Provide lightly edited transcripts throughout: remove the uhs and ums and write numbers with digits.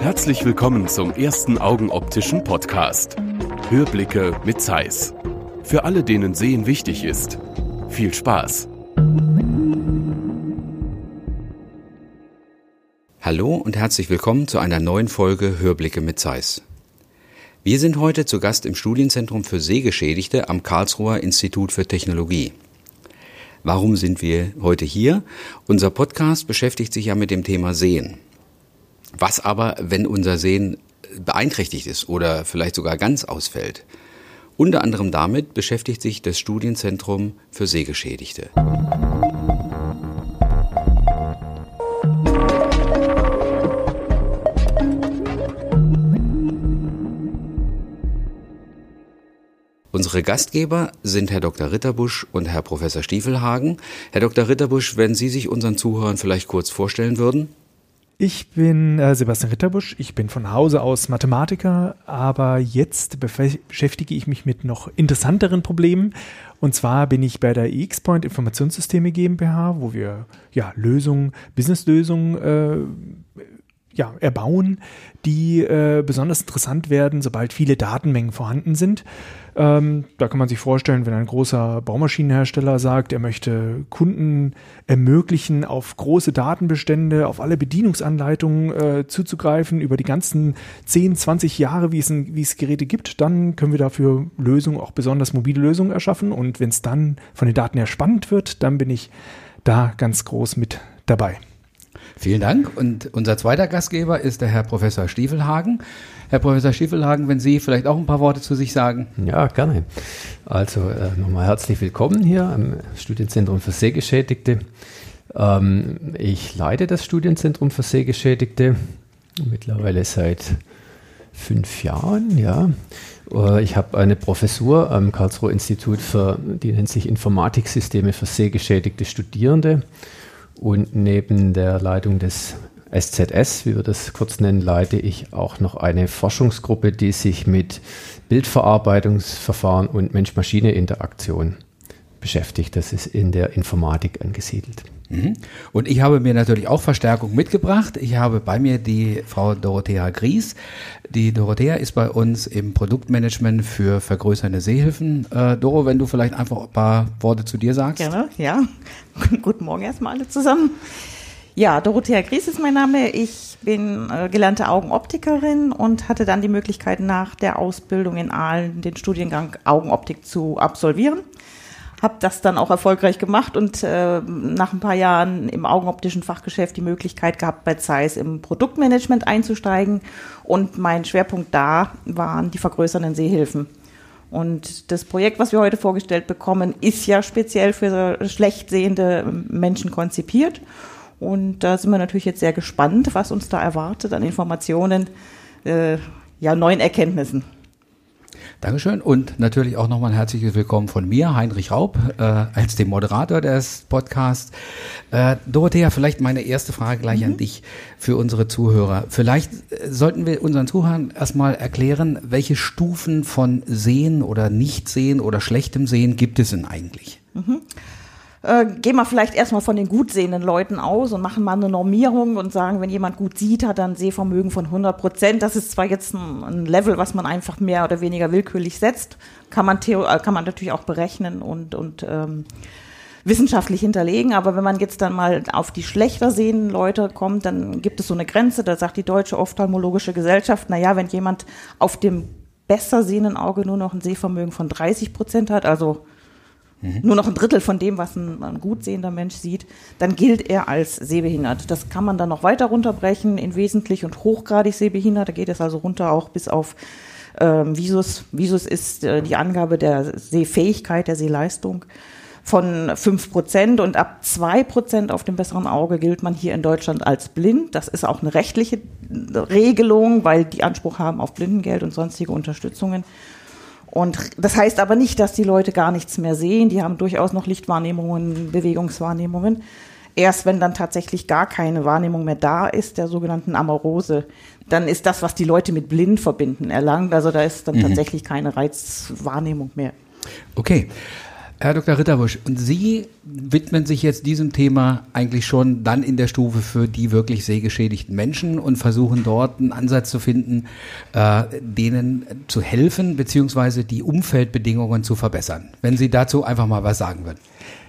Herzlich willkommen zum ersten augenoptischen Podcast. Hörblicke mit Zeiss. Für alle, denen Sehen wichtig ist. Viel Spaß! Hallo und herzlich willkommen zu einer neuen Folge Hörblicke mit Zeiss. Wir sind heute zu Gast im Studienzentrum für Sehgeschädigte am Karlsruher Institut für Technologie. Warum sind wir heute hier? Unser Podcast beschäftigt sich ja mit dem Thema Sehen. Was aber, wenn unser Sehen beeinträchtigt ist oder vielleicht sogar ganz ausfällt? Unter anderem damit beschäftigt sich das Studienzentrum für Sehgeschädigte. Unsere Gastgeber sind Herr Dr. Ritterbusch und Herr Professor Stiefelhagen. Herr Dr. Ritterbusch, wenn Sie sich unseren Zuhörern vielleicht kurz vorstellen würden? Ich bin Sebastian Ritterbusch, ich bin von Hause aus Mathematiker, aber jetzt beschäftige ich mich mit noch interessanteren Problemen. Und zwar bin ich bei der EX-Point Informationssysteme GmbH, wo wir Businesslösungen erbauen, die besonders interessant werden, sobald viele Datenmengen vorhanden sind. Da kann man sich vorstellen, wenn ein großer Baumaschinenhersteller sagt, er möchte Kunden ermöglichen, auf große Datenbestände, auf alle Bedienungsanleitungen zuzugreifen, über die ganzen 10, 20 Jahre, wie es Geräte gibt, dann können wir dafür Lösungen, auch besonders mobile Lösungen erschaffen. Und wenn es dann von den Daten her spannend wird, dann bin ich da ganz groß mit dabei. Vielen Dank. Und unser zweiter Gastgeber ist der Herr Professor Stiefelhagen. Herr Professor Stiefelhagen, wenn Sie vielleicht auch ein paar Worte zu sich sagen. Ja, gerne. Also nochmal herzlich willkommen hier am Studienzentrum für Sehgeschädigte. Ich leite das Studienzentrum für Sehgeschädigte mittlerweile seit 5 Jahren. Ja. Ich habe eine Professur am Karlsruher Institut die nennt sich Informatiksysteme für sehgeschädigte Studierende. Und neben der Leitung des SZS, wie wir das kurz nennen, leite ich auch noch eine Forschungsgruppe, die sich mit Bildverarbeitungsverfahren und Mensch-Maschine-Interaktion beschäftigt. Das ist in der Informatik angesiedelt. Und ich habe mir natürlich auch Verstärkung mitgebracht. Ich habe bei mir die Frau Dorothea Gries. Die Dorothea ist bei uns im Produktmanagement für vergrößernde Sehhilfen. Doro, wenn du vielleicht einfach ein paar Worte zu dir sagst. Gerne, ja. Guten Morgen erstmal alle zusammen. Ja, Dorothea Gries ist mein Name. Ich bin gelernte Augenoptikerin und hatte dann die Möglichkeit, nach der Ausbildung in Aalen den Studiengang Augenoptik zu absolvieren. Habe das dann auch erfolgreich gemacht und nach ein paar Jahren im augenoptischen Fachgeschäft die Möglichkeit gehabt, bei Zeiss im Produktmanagement einzusteigen. Und mein Schwerpunkt da waren die vergrößernden Sehhilfen. Und das Projekt, was wir heute vorgestellt bekommen, ist ja speziell für schlecht sehende Menschen konzipiert. Und da sind wir natürlich jetzt sehr gespannt, was uns da erwartet an Informationen, neuen Erkenntnissen. Dankeschön und natürlich auch nochmal ein herzliches Willkommen von mir, Heinrich Raub, als dem Moderator des Podcasts. Dorothea, vielleicht meine erste Frage gleich an dich für unsere Zuhörer. Vielleicht sollten wir unseren Zuhörern erstmal erklären, welche Stufen von Sehen oder Nichtsehen oder schlechtem Sehen gibt es denn eigentlich? Gehen wir vielleicht erstmal von den gut sehenden Leuten aus und machen mal eine Normierung und sagen, wenn jemand gut sieht, hat er ein Sehvermögen von 100%. Das ist zwar jetzt ein Level, was man einfach mehr oder weniger willkürlich setzt, kann man natürlich auch berechnen und wissenschaftlich hinterlegen. Aber wenn man jetzt dann mal auf die schlechter sehenden Leute kommt, dann gibt es so eine Grenze. Da sagt die Deutsche Ophthalmologische Gesellschaft, wenn jemand auf dem besser sehenden Auge nur noch ein Sehvermögen von 30% hat, also nur noch ein Drittel von dem, was ein gut sehender Mensch sieht, dann gilt er als sehbehindert. Das kann man dann noch weiter runterbrechen in wesentlich und hochgradig sehbehindert. Da geht es also runter auch bis auf Visus. Visus ist die Angabe der Sehfähigkeit, der Sehleistung von 5% und ab 2% auf dem besseren Auge gilt man hier in Deutschland als blind. Das ist auch eine rechtliche Regelung, weil die Anspruch haben auf Blindengeld und sonstige Unterstützungen. Und das heißt aber nicht, dass die Leute gar nichts mehr sehen. Die haben durchaus noch Lichtwahrnehmungen, Bewegungswahrnehmungen. Erst wenn dann tatsächlich gar keine Wahrnehmung mehr da ist, der sogenannten Amorose, dann ist das, was die Leute mit blind verbinden, erlangt. Also da ist dann tatsächlich keine Reizwahrnehmung mehr. Okay. Herr Dr. Ritterbusch, und Sie widmen sich jetzt diesem Thema eigentlich schon dann in der Stufe für die wirklich sehgeschädigten Menschen und versuchen dort einen Ansatz zu finden, denen zu helfen, beziehungsweise die Umfeldbedingungen zu verbessern. Wenn Sie dazu einfach mal was sagen würden.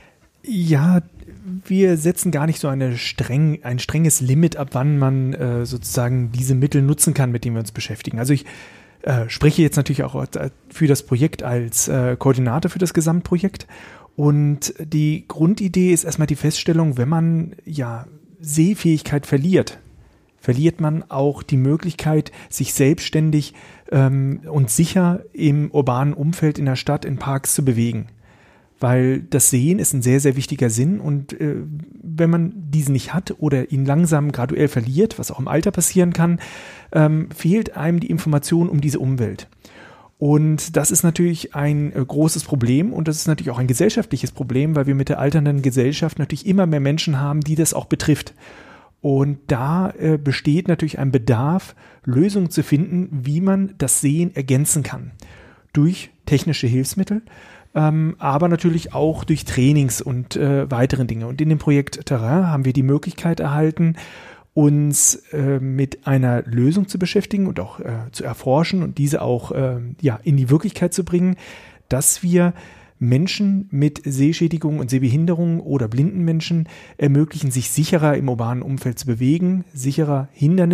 Ja, wir setzen gar nicht so ein strenges Limit ab, wann man sozusagen diese Mittel nutzen kann, mit denen wir uns beschäftigen. Also ich spreche jetzt natürlich auch für das Projekt als Koordinator für das Gesamtprojekt. Und die Grundidee ist erstmal die Feststellung, wenn man Sehfähigkeit verliert man auch die Möglichkeit, sich selbstständig und sicher im urbanen Umfeld in der Stadt, in Parks zu bewegen. Weil das Sehen ist ein sehr, sehr wichtiger Sinn und wenn man diesen nicht hat oder ihn langsam graduell verliert, was auch im Alter passieren kann, fehlt einem die Information um diese Umwelt. Und das ist natürlich ein großes Problem und das ist natürlich auch ein gesellschaftliches Problem, weil wir mit der alternden Gesellschaft natürlich immer mehr Menschen haben, die das auch betrifft. Und da besteht natürlich ein Bedarf, Lösungen zu finden, wie man das Sehen ergänzen kann. Durch technische Hilfsmittel, aber natürlich auch durch Trainings und weiteren Dinge. Und in dem Projekt Terrain haben wir die Möglichkeit erhalten, uns mit einer Lösung zu beschäftigen und auch zu erforschen und diese auch in die Wirklichkeit zu bringen, dass wir Menschen mit Sehschädigung und Sehbehinderung oder blinden Menschen ermöglichen, sich sicherer im urbanen Umfeld zu bewegen, sicherer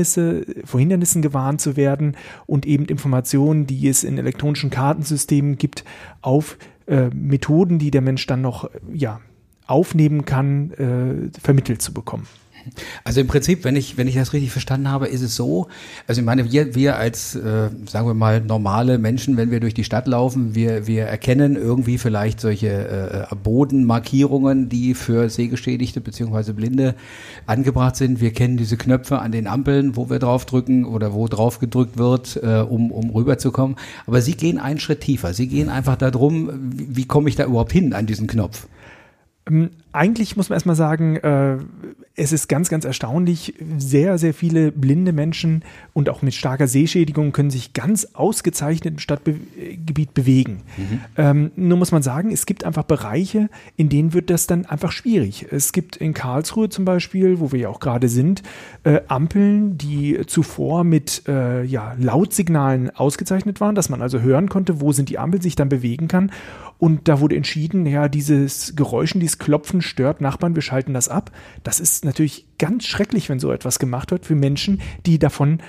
vor Hindernissen gewarnt zu werden und eben Informationen, die es in elektronischen Kartensystemen gibt, auf Methoden, die der Mensch dann noch aufnehmen kann, vermittelt zu bekommen. Also im Prinzip, wenn ich das richtig verstanden habe, ist es so, also ich meine, wir als, sagen wir mal, normale Menschen, wenn wir durch die Stadt laufen, wir erkennen irgendwie vielleicht solche Bodenmarkierungen, die für Sehgeschädigte bzw. Blinde angebracht sind. Wir kennen diese Knöpfe an den Ampeln, wo wir draufdrücken oder wo drauf gedrückt wird, um rüberzukommen. Aber Sie gehen einen Schritt tiefer. Sie gehen einfach darum, wie komme ich da überhaupt hin an diesen Knopf? Eigentlich muss man erstmal sagen, es ist ganz, ganz erstaunlich, sehr, sehr viele blinde Menschen und auch mit starker Sehschädigung können sich ganz ausgezeichnet im Stadtgebiet bewegen. Nur muss man sagen, es gibt einfach Bereiche, in denen wird das dann einfach schwierig. Es gibt in Karlsruhe zum Beispiel, wo wir ja auch gerade sind, Ampeln, die zuvor mit Lautsignalen ausgezeichnet waren, dass man also hören konnte, wo sind die Ampeln, sich dann bewegen kann. Und da wurde entschieden, dieses Geräuschen, dieses Klopfen stört Nachbarn, wir schalten das ab. Das ist natürlich ganz schrecklich, wenn so etwas gemacht wird für Menschen, die davon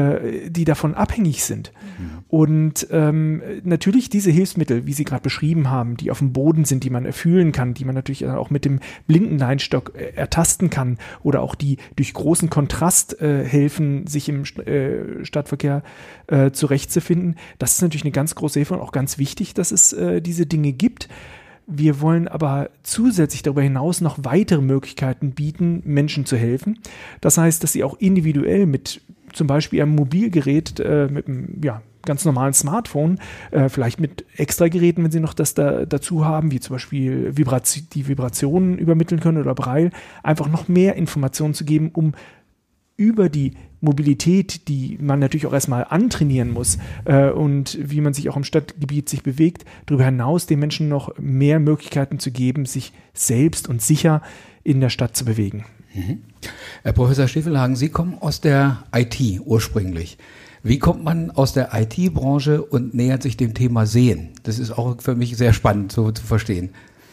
abhängig sind. Und natürlich diese Hilfsmittel, wie Sie gerade beschrieben haben, die auf dem Boden sind, die man erfühlen kann, die man natürlich auch mit dem Blindenleinstock ertasten kann oder auch die durch großen Kontrast helfen, sich im Stadtverkehr zurechtzufinden. Das ist natürlich eine ganz große Hilfe und auch ganz wichtig, dass es diese Dinge gibt. Wir wollen aber zusätzlich darüber hinaus noch weitere Möglichkeiten bieten, Menschen zu helfen. Das heißt, dass sie auch individuell mit zum Beispiel einem Mobilgerät, mit einem ganz normalen Smartphone, vielleicht mit Extrageräten, wenn sie noch das dazu haben, wie zum Beispiel die Vibrationen übermitteln können oder Braille, einfach noch mehr Informationen zu geben, um über die Mobilität, die man natürlich auch erstmal antrainieren muss und wie man sich auch im Stadtgebiet sich bewegt, darüber hinaus den Menschen noch mehr Möglichkeiten zu geben, sich selbst und sicher in der Stadt zu bewegen. Herr Professor Stiefelhagen, Sie kommen aus der IT ursprünglich. Wie kommt man aus der IT-Branche und nähert sich dem Thema Sehen? Das ist auch für mich sehr spannend so zu verstehen.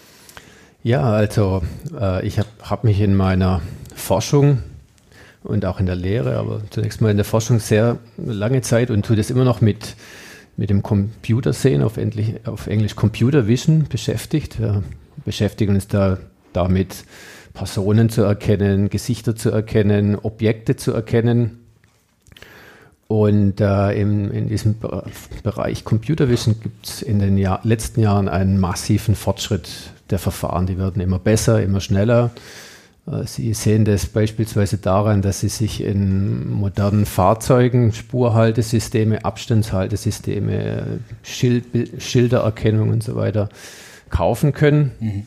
Ja, also ich hab mich in meiner Forschung und auch in der Lehre, aber zunächst mal in der Forschung sehr lange Zeit und tue das immer noch mit dem Computersehen, auf Englisch Computer Vision beschäftigt. Wir beschäftigen uns damit, Personen zu erkennen, Gesichter zu erkennen, Objekte zu erkennen. Und in diesem Bereich Computer Vision gibt es in den letzten Jahren einen massiven Fortschritt der Verfahren. Die werden immer besser, immer schneller. Sie sehen das beispielsweise daran, dass Sie sich in modernen Fahrzeugen Spurhaltesysteme, Abstandshaltesysteme, Schildererkennung und so weiter kaufen können.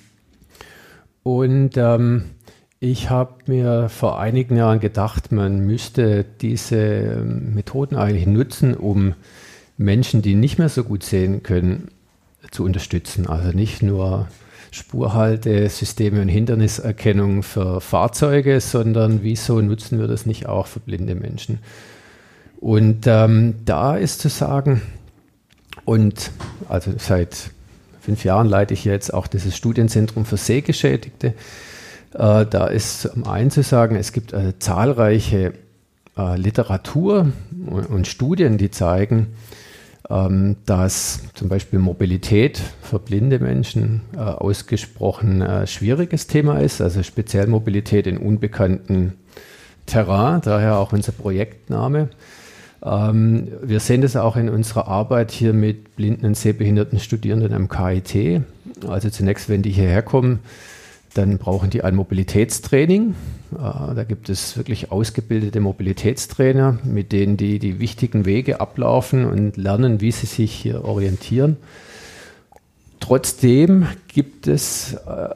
Und ich habe mir vor einigen Jahren gedacht, man müsste diese Methoden eigentlich nutzen, um Menschen, die nicht mehr so gut sehen können, zu unterstützen. Also nicht nur Spurhaltesysteme und Hinderniserkennung für Fahrzeuge, sondern wieso nutzen wir das nicht auch für blinde Menschen? Und da ist zu sagen, und also seit 5 Jahren leite ich jetzt auch dieses Studienzentrum für Sehgeschädigte. Da ist zum einen zu sagen, es gibt zahlreiche Literatur und Studien, die zeigen, dass zum Beispiel Mobilität für blinde Menschen ausgesprochen schwieriges Thema ist, also speziell Mobilität in unbekannten Terrain, daher auch unser Projektname. Wir sehen das auch in unserer Arbeit hier mit blinden und sehbehinderten Studierenden am KIT. Also zunächst, wenn die hierher kommen, dann brauchen die ein Mobilitätstraining. Da gibt es wirklich ausgebildete Mobilitätstrainer, mit denen die wichtigen Wege ablaufen und lernen, wie sie sich hier orientieren. Trotzdem es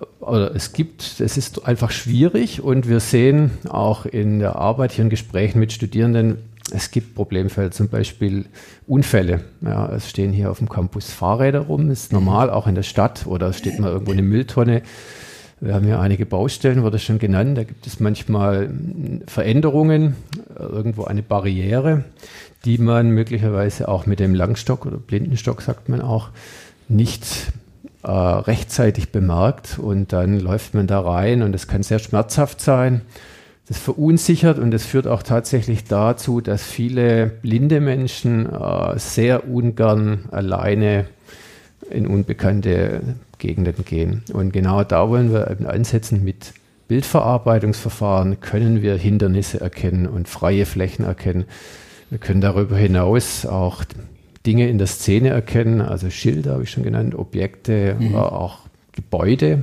ist einfach schwierig und wir sehen auch in der Arbeit hier in Gesprächen mit Studierenden, es gibt Problemfälle, zum Beispiel Unfälle. Ja, es stehen hier auf dem Campus Fahrräder rum, ist normal, auch in der Stadt, oder es steht mal irgendwo eine Mülltonne. Wir haben ja einige Baustellen, wurde schon genannt, da gibt es manchmal Veränderungen, irgendwo eine Barriere, die man möglicherweise auch mit dem Langstock oder Blindenstock, sagt man auch, nicht rechtzeitig bemerkt und dann läuft man da rein und es kann sehr schmerzhaft sein. Das verunsichert und das führt auch tatsächlich dazu, dass viele blinde Menschen sehr ungern alleine in unbekannte Gegenden gehen. Und genau da wollen wir eben ansetzen mit Bildverarbeitungsverfahren, können wir Hindernisse erkennen und freie Flächen erkennen. Wir können darüber hinaus auch Dinge in der Szene erkennen, also Schilder habe ich schon genannt, Objekte, auch Gebäude.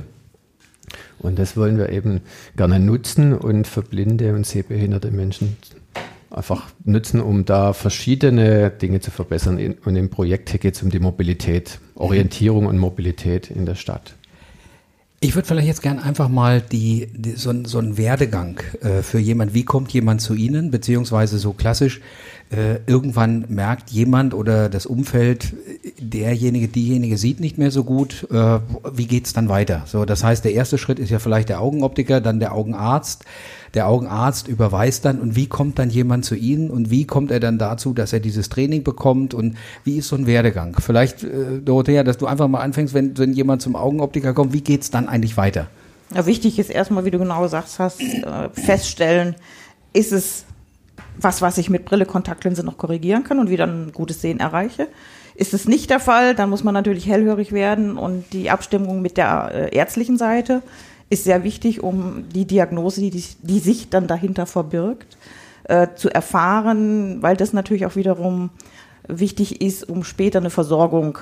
Und das wollen wir eben gerne nutzen und für blinde und sehbehinderte Menschen einfach nutzen, um da verschiedene Dinge zu verbessern. Und im Projekt hier geht es um die Mobilität, Orientierung und Mobilität in der Stadt. Ich würde vielleicht jetzt gerne einfach mal so einen Werdegang für jemand, wie kommt jemand zu Ihnen, beziehungsweise so klassisch, irgendwann merkt jemand oder das Umfeld, diejenige sieht nicht mehr so gut, wie geht's dann weiter? So, das heißt, der erste Schritt ist ja vielleicht der Augenoptiker, dann der Augenarzt. Der Augenarzt überweist dann und wie kommt dann jemand zu Ihnen und wie kommt er dann dazu, dass er dieses Training bekommt und wie ist so ein Werdegang? Vielleicht, Dorothea, dass du einfach mal anfängst, wenn jemand zum Augenoptiker kommt, wie geht's dann eigentlich weiter? Ja, wichtig ist erstmal, wie du genau gesagt hast, feststellen, ist es was ich mit Brille, Kontaktlinse noch korrigieren kann und wieder ein gutes Sehen erreiche. Ist es nicht der Fall, dann muss man natürlich hellhörig werden und die Abstimmung mit der ärztlichen Seite ist sehr wichtig, um die Diagnose, die sich dann dahinter verbirgt, zu erfahren, weil das natürlich auch wiederum wichtig ist, um später eine Versorgung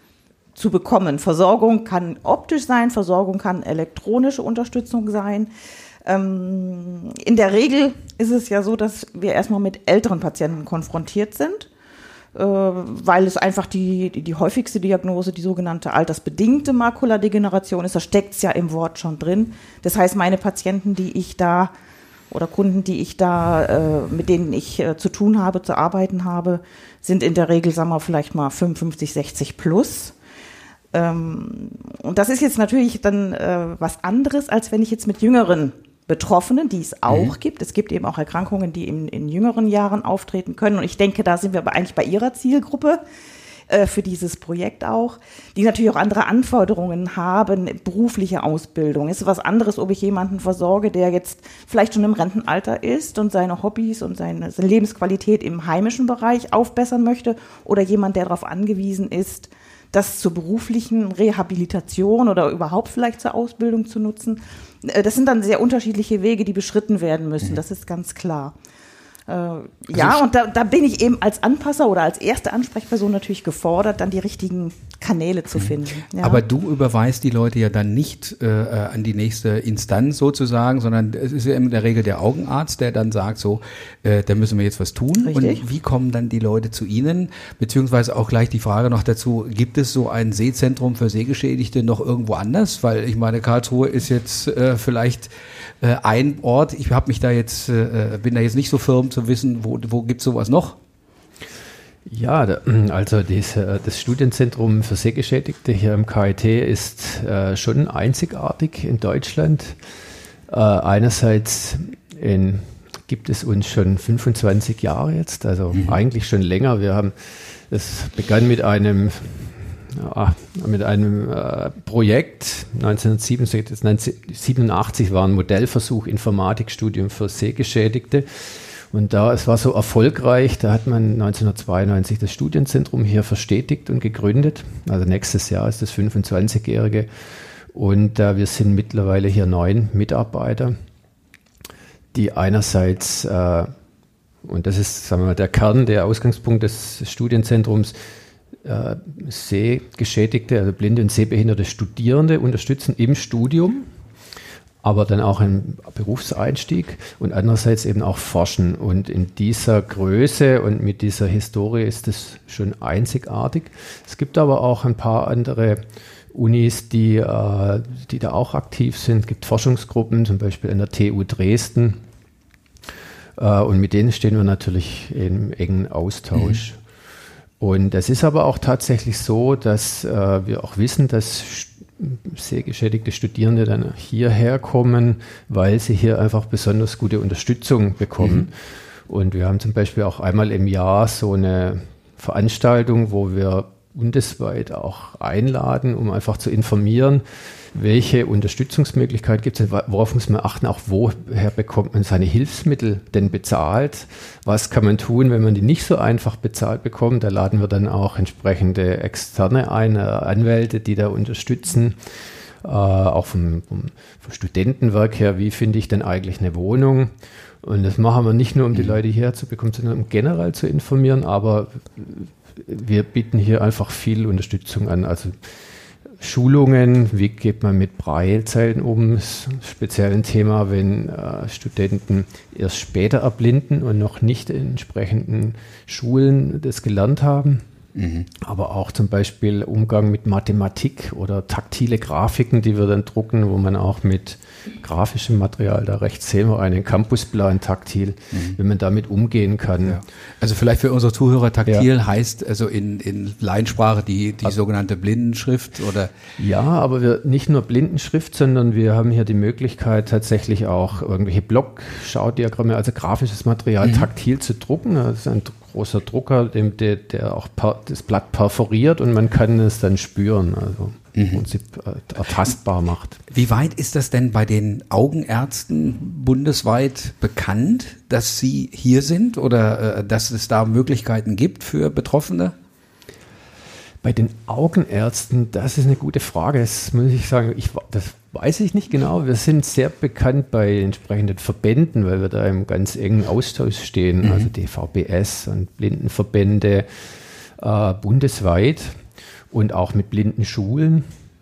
zu bekommen. Versorgung kann optisch sein, Versorgung kann elektronische Unterstützung sein. In der Regel ist es ja so, dass wir erstmal mit älteren Patienten konfrontiert sind, weil es einfach die häufigste Diagnose, die sogenannte altersbedingte Makuladegeneration ist. Da steckt es ja im Wort schon drin. Das heißt, meine Patienten, Kunden, mit denen ich zu tun habe, zu arbeiten habe, sind in der Regel, sagen wir vielleicht mal 55, 60 plus. Und das ist jetzt natürlich dann was anderes, als wenn ich jetzt mit jüngeren Betroffenen, die es auch gibt. Es gibt eben auch Erkrankungen, die in jüngeren Jahren auftreten können. Und ich denke, da sind wir aber eigentlich bei Ihrer Zielgruppe für dieses Projekt auch, die natürlich auch andere Anforderungen haben, berufliche Ausbildung. Es ist was anderes, ob ich jemanden versorge, der jetzt vielleicht schon im Rentenalter ist und seine Hobbys und seine Lebensqualität im heimischen Bereich aufbessern möchte oder jemand, der darauf angewiesen ist, das zur beruflichen Rehabilitation oder überhaupt vielleicht zur Ausbildung zu nutzen. Das sind dann sehr unterschiedliche Wege, die beschritten werden müssen, das ist ganz klar. Und da bin ich eben als Anpasser oder als erste Ansprechperson natürlich gefordert, dann die richtigen Kanäle zu finden. Ja. Aber du überweist die Leute ja dann nicht an die nächste Instanz sozusagen, sondern es ist ja in der Regel der Augenarzt, der dann sagt so, da müssen wir jetzt was tun. Richtig. Und wie kommen dann die Leute zu Ihnen? Beziehungsweise auch gleich die Frage noch dazu, gibt es so ein Sehzentrum für Sehgeschädigte noch irgendwo anders? Weil ich meine, Karlsruhe ist jetzt vielleicht ein Ort, ich habe mich da jetzt, bin da jetzt nicht so firm zu wissen, wo gibt es sowas noch? Ja, also das Studienzentrum für Sehgeschädigte hier im KIT ist schon einzigartig in Deutschland. Einerseits gibt es uns schon 25 Jahre jetzt, also eigentlich schon länger. Es begann mit einem Projekt 1987 war ein Modellversuch Informatikstudium für Sehgeschädigte. Und es war so erfolgreich, da hat man 1992 das Studienzentrum hier verstetigt und gegründet. Also nächstes Jahr ist das 25-Jährige. Und wir sind mittlerweile hier 9 Mitarbeiter, die einerseits, und das ist, sagen wir mal, der Kern, der Ausgangspunkt des Studienzentrums, Sehgeschädigte, also blinde und sehbehinderte Studierende unterstützen im Studium, aber dann auch im Berufseinstieg und andererseits eben auch forschen. Und in dieser Größe und mit dieser Historie ist es schon einzigartig. Es gibt aber auch ein paar andere Unis, die da auch aktiv sind. Es gibt Forschungsgruppen, zum Beispiel an der TU Dresden. Und mit denen stehen wir natürlich im engen Austausch. Und es ist aber auch tatsächlich so, dass wir auch wissen, dass sehgeschädigte Studierende dann hierher kommen, weil sie hier einfach besonders gute Unterstützung bekommen. Und wir haben zum Beispiel auch einmal im Jahr so eine Veranstaltung, wo wir bundesweit auch einladen, um einfach zu informieren, welche Unterstützungsmöglichkeit gibt es, worauf muss man achten, auch woher bekommt man seine Hilfsmittel denn bezahlt, was kann man tun, wenn man die nicht so einfach bezahlt bekommt. Da laden wir dann auch entsprechende Externe ein, Anwälte, die da unterstützen, auch vom Studentenwerk her, wie finde ich denn eigentlich eine Wohnung. Und das machen wir nicht nur, um die Leute hierher zu bekommen, sondern um generell zu informieren, aber wir bieten hier einfach viel Unterstützung an, also Schulungen, wie geht man mit Braillezeiten um, ist speziell ein Thema, wenn Studenten erst später erblinden und noch nicht in entsprechenden Schulen das gelernt haben. Aber auch zum Beispiel Umgang mit Mathematik oder taktile Grafiken, die wir dann drucken, wo man auch mit grafischem Material, da rechts sehen wir einen Campusplan taktil, wenn man damit umgehen kann. Ja. Also vielleicht für unsere Zuhörer, taktil heißt also in Laiensprache die sogenannte Blindenschrift oder? Ja, aber wir nicht nur Blindenschrift, sondern wir haben hier die Möglichkeit tatsächlich auch irgendwelche Blockschaudiagramme, also grafisches Material taktil zu drucken. Das ist ein großer Drucker, der auch das Blatt perforiert und man kann es dann spüren, also im Prinzip ertastbar macht. Wie weit ist das denn bei den Augenärzten bundesweit bekannt, dass sie hier sind oder dass es da Möglichkeiten gibt für Betroffene? Bei den Augenärzten, das ist eine gute Frage. Das muss ich sagen, das weiß ich nicht genau. Wir sind sehr bekannt bei entsprechenden Verbänden, weil wir da im ganz engen Austausch stehen, also DVBS und Blindenverbände bundesweit und auch mit Blindenschulen.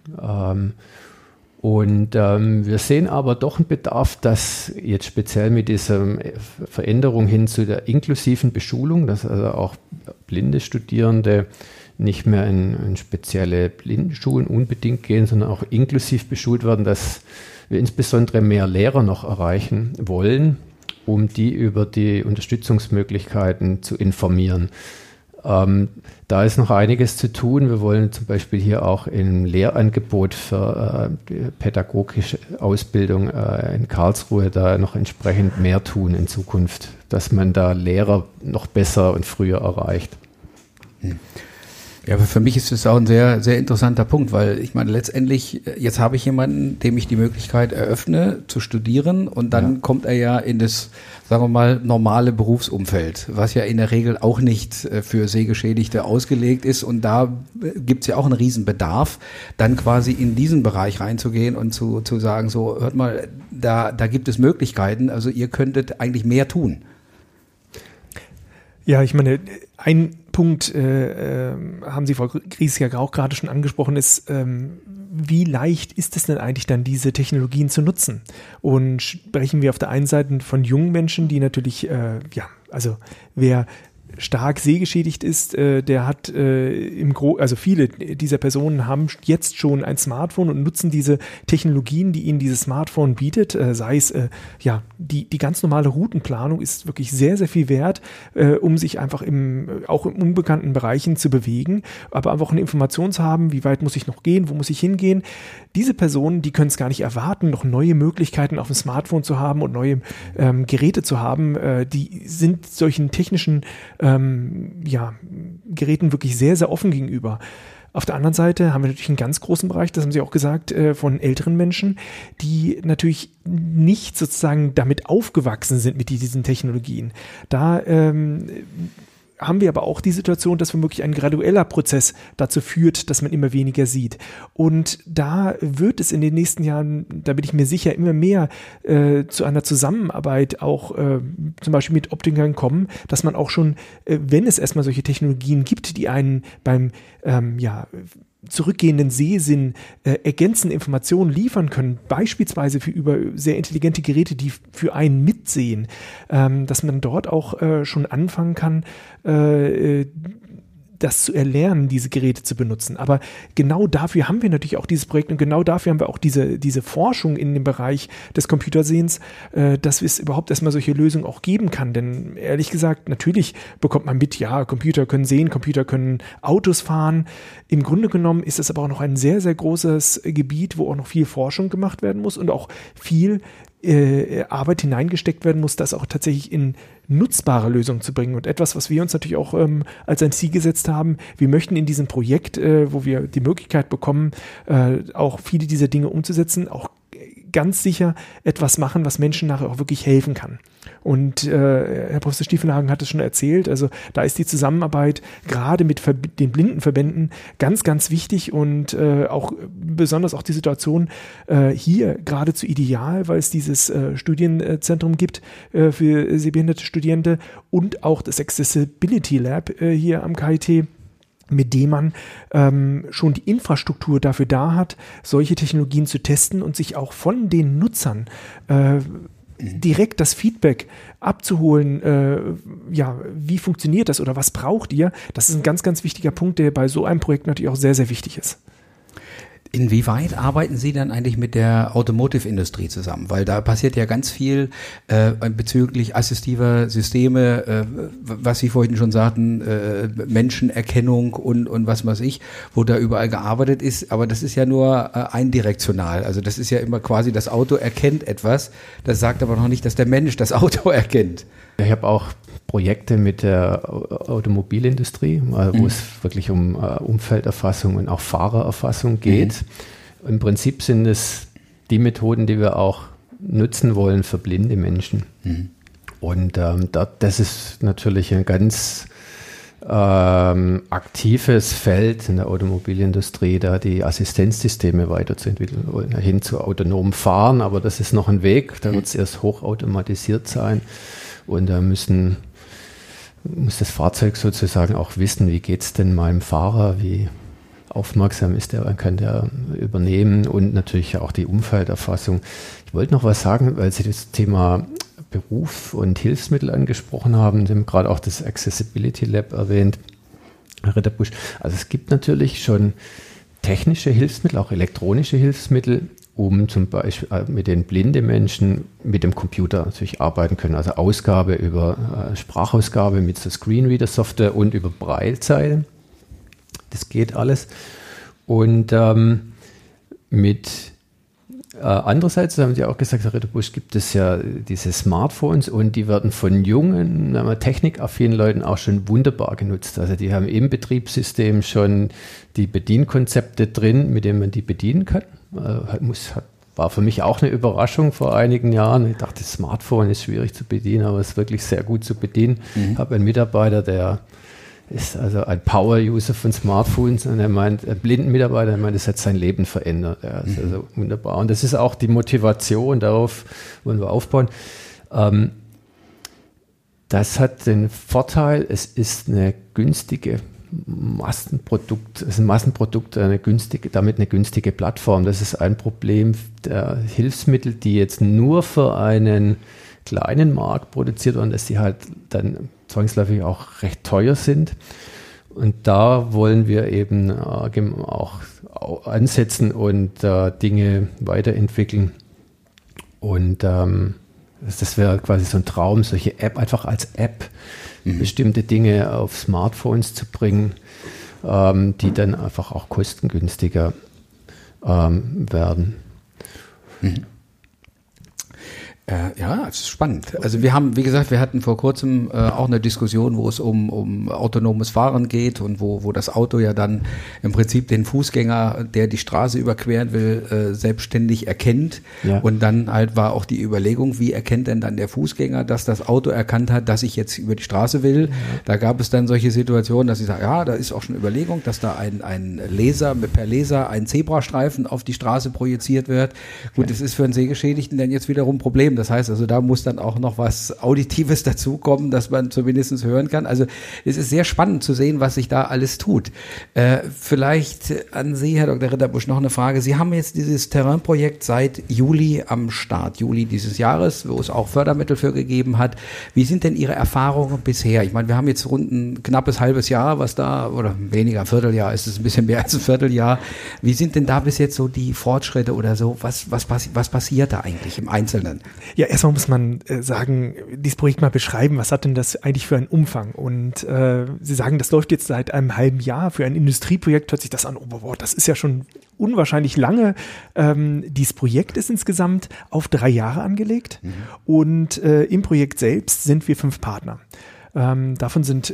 Wir sehen aber doch einen Bedarf, dass jetzt speziell mit dieser Veränderung hin zu der inklusiven Beschulung, dass also auch blinde Studierende nicht mehr in spezielle Blindenschulen unbedingt gehen, sondern auch inklusiv beschult werden, dass wir insbesondere mehr Lehrer noch erreichen wollen, um die über die Unterstützungsmöglichkeiten zu informieren. Da ist noch einiges zu tun. Wir wollen zum Beispiel hier auch im Lehrangebot für pädagogische Ausbildung in Karlsruhe da noch entsprechend mehr tun in Zukunft, dass man da Lehrer noch besser und früher erreicht. Ja, aber für mich ist das auch ein sehr, sehr interessanter Punkt, weil ich meine, letztendlich, jetzt habe ich jemanden, dem ich die Möglichkeit eröffne, zu studieren und dann kommt er ja in das, sagen wir mal, normale Berufsumfeld, was ja in der Regel auch nicht für Sehgeschädigte ausgelegt ist und da gibt's ja auch einen Riesenbedarf, dann quasi in diesen Bereich reinzugehen und zu sagen, so, hört mal, da gibt es Möglichkeiten, also ihr könntet eigentlich mehr tun. Ja, ich meine, ein Punkt haben Sie, Frau Gries, ja auch gerade schon angesprochen, ist, wie leicht ist es denn eigentlich dann, diese Technologien zu nutzen? Und sprechen wir auf der einen Seite von jungen Menschen, die natürlich, also wer stark sehgeschädigt ist, der hat also viele dieser Personen haben jetzt schon ein Smartphone und nutzen diese Technologien, die ihnen dieses Smartphone bietet, sei es die ganz normale Routenplanung ist wirklich sehr, sehr viel wert, um sich einfach auch in unbekannten Bereichen zu bewegen, aber einfach eine Information zu haben, wie weit muss ich noch gehen, wo muss ich hingehen. Diese Personen, die können es gar nicht erwarten, noch neue Möglichkeiten auf dem Smartphone zu haben und neue Geräte zu haben, die sind solchen technischen Geräten wirklich sehr, sehr offen gegenüber. Auf der anderen Seite haben wir natürlich einen ganz großen Bereich, das haben Sie auch gesagt, von älteren Menschen, die natürlich nicht sozusagen damit aufgewachsen sind mit diesen Technologien. Da haben wir aber auch die Situation, dass womöglich ein gradueller Prozess dazu führt, dass man immer weniger sieht. Und da wird es in den nächsten Jahren, da bin ich mir sicher, immer mehr zu einer Zusammenarbeit auch zum Beispiel mit Optikern kommen, dass man auch schon, wenn es erstmal solche Technologien gibt, die einen beim zurückgehenden Sehsinn ergänzende Informationen liefern können, beispielsweise über sehr intelligente Geräte, die für einen mitsehen, dass man dort auch schon anfangen kann, das zu erlernen, diese Geräte zu benutzen. Aber genau dafür haben wir natürlich auch dieses Projekt und genau dafür haben wir auch diese Forschung in dem Bereich des Computersehens, dass es überhaupt erstmal solche Lösungen auch geben kann. Denn ehrlich gesagt, natürlich bekommt man mit, ja, Computer können sehen, Computer können Autos fahren. Im Grunde genommen ist es aber auch noch ein sehr, sehr großes Gebiet, wo auch noch viel Forschung gemacht werden muss und auch viel Arbeit hineingesteckt werden muss, das auch tatsächlich in nutzbare Lösungen zu bringen. Und etwas, was wir uns natürlich auch als ein Ziel gesetzt haben, wir möchten in diesem Projekt, wo wir die Möglichkeit bekommen, auch viele dieser Dinge umzusetzen, auch ganz sicher etwas machen, was Menschen nachher auch wirklich helfen kann. Und Herr Professor Stiefelhagen hat es schon erzählt, also da ist die Zusammenarbeit gerade mit den Blindenverbänden ganz, ganz wichtig und auch besonders auch die Situation hier geradezu ideal, weil es dieses Studienzentrum gibt für sehbehinderte Studierende und auch das Accessibility Lab hier am KIT, mit dem man schon die Infrastruktur dafür da hat, solche Technologien zu testen und sich auch von den Nutzern direkt das Feedback abzuholen, wie funktioniert das oder was braucht ihr? Das ist ein ganz, ganz wichtiger Punkt, der bei so einem Projekt natürlich auch sehr, sehr wichtig ist. Inwieweit arbeiten Sie dann eigentlich mit der Automotive-Industrie zusammen? Weil da passiert ja ganz viel bezüglich assistiver Systeme, was Sie vorhin schon sagten, Menschenerkennung und was weiß ich, wo da überall gearbeitet ist. Aber das ist ja nur eindirektional. Also das ist ja immer quasi, das Auto erkennt etwas. Das sagt aber noch nicht, dass der Mensch das Auto erkennt. Ich habe auch Projekte mit der Automobilindustrie, wo es wirklich um Umfelderfassung und auch Fahrererfassung geht. Im Prinzip sind es die Methoden, die wir auch nutzen wollen für blinde Menschen. Und das ist natürlich ein ganz aktives Feld in der Automobilindustrie, da die Assistenzsysteme weiterzuentwickeln, hin zu autonomem Fahren. Aber das ist noch ein Weg, da wird es erst hochautomatisiert sein. Und da muss das Fahrzeug sozusagen auch wissen, wie geht es denn meinem Fahrer, wie aufmerksam ist der, kann der übernehmen und natürlich auch die Umfelderfassung. Ich wollte noch was sagen, weil Sie das Thema Beruf und Hilfsmittel angesprochen haben. Sie haben gerade auch das Accessibility Lab erwähnt, Herr Ritterbusch. Also es gibt natürlich schon technische Hilfsmittel, auch elektronische Hilfsmittel, um zum Beispiel mit den blinden Menschen mit dem Computer natürlich arbeiten können. Also Ausgabe über Sprachausgabe mit so Screenreader-Software und über Braillezeile. Das geht alles. Und andererseits, haben Sie auch gesagt, Herr Ritterbusch, gibt es ja diese Smartphones und die werden von jungen, technikaffinen Leuten auch schon wunderbar genutzt. Also die haben im Betriebssystem schon die Bedienkonzepte drin, mit denen man die bedienen kann. War für mich auch eine Überraschung vor einigen Jahren. Ich dachte, das Smartphone ist schwierig zu bedienen, aber es ist wirklich sehr gut zu bedienen. Ich habe einen Mitarbeiter, der ist also ein Power-User von Smartphones und er meint, ein blinden Mitarbeiter, er meint, das hat sein Leben verändert. Ja, das ist also wunderbar. Und das ist auch die Motivation, darauf wollen wir aufbauen. Das hat den Vorteil, es ist eine günstige Massenprodukt, es ist ein Massenprodukt, damit eine günstige Plattform. Das ist ein Problem der Hilfsmittel, die jetzt nur für einen kleinen Markt produziert werden, dass die halt dann zwangsläufig auch recht teuer sind. Und da wollen wir eben auch ansetzen und Dinge weiterentwickeln. Und das wäre quasi so ein Traum, solche App, einfach als App bestimmte Dinge auf Smartphones zu bringen, die dann einfach auch kostengünstiger werden. Ja, das ist spannend. Also wir haben, wie gesagt, wir hatten vor kurzem auch eine Diskussion, wo es um autonomes Fahren geht und wo das Auto ja dann im Prinzip den Fußgänger, der die Straße überqueren will, selbstständig erkennt. Ja. Und dann halt war auch die Überlegung, wie erkennt denn dann der Fußgänger, dass das Auto erkannt hat, dass ich jetzt über die Straße will. Ja. Da gab es dann solche Situationen, dass ich sage, ja, da ist auch schon Überlegung, dass da ein Laser, per Laser ein Zebrastreifen auf die Straße projiziert wird. Gut, das ist für einen Sehgeschädigten dann jetzt wiederum ein Problem. Das heißt also, da muss dann auch noch was Auditives dazukommen, dass man zumindest hören kann. Also es ist sehr spannend zu sehen, was sich da alles tut. Vielleicht an Sie, Herr Dr. Ritterbusch, noch eine Frage. Sie haben jetzt dieses Terrain-Projekt seit Juli am Start, Juli dieses Jahres, wo es auch Fördermittel für gegeben hat. Wie sind denn Ihre Erfahrungen bisher? Ich meine, wir haben jetzt rund ein knappes halbes Jahr, was da, oder weniger, ein Vierteljahr, ist es ein bisschen mehr als ein Vierteljahr. Wie sind denn da bis jetzt so die Fortschritte oder so? Was passiert da eigentlich im Einzelnen? Ja, erstmal muss man sagen, dieses Projekt mal beschreiben, was hat denn das eigentlich für einen Umfang? Und Sie sagen, das läuft jetzt seit einem halben Jahr. Für ein Industrieprojekt hört sich das an, oh, boah, das ist ja schon unwahrscheinlich lange. Dieses Projekt ist insgesamt auf 3 Jahre angelegt und im Projekt selbst sind wir 5 Partner. Davon sind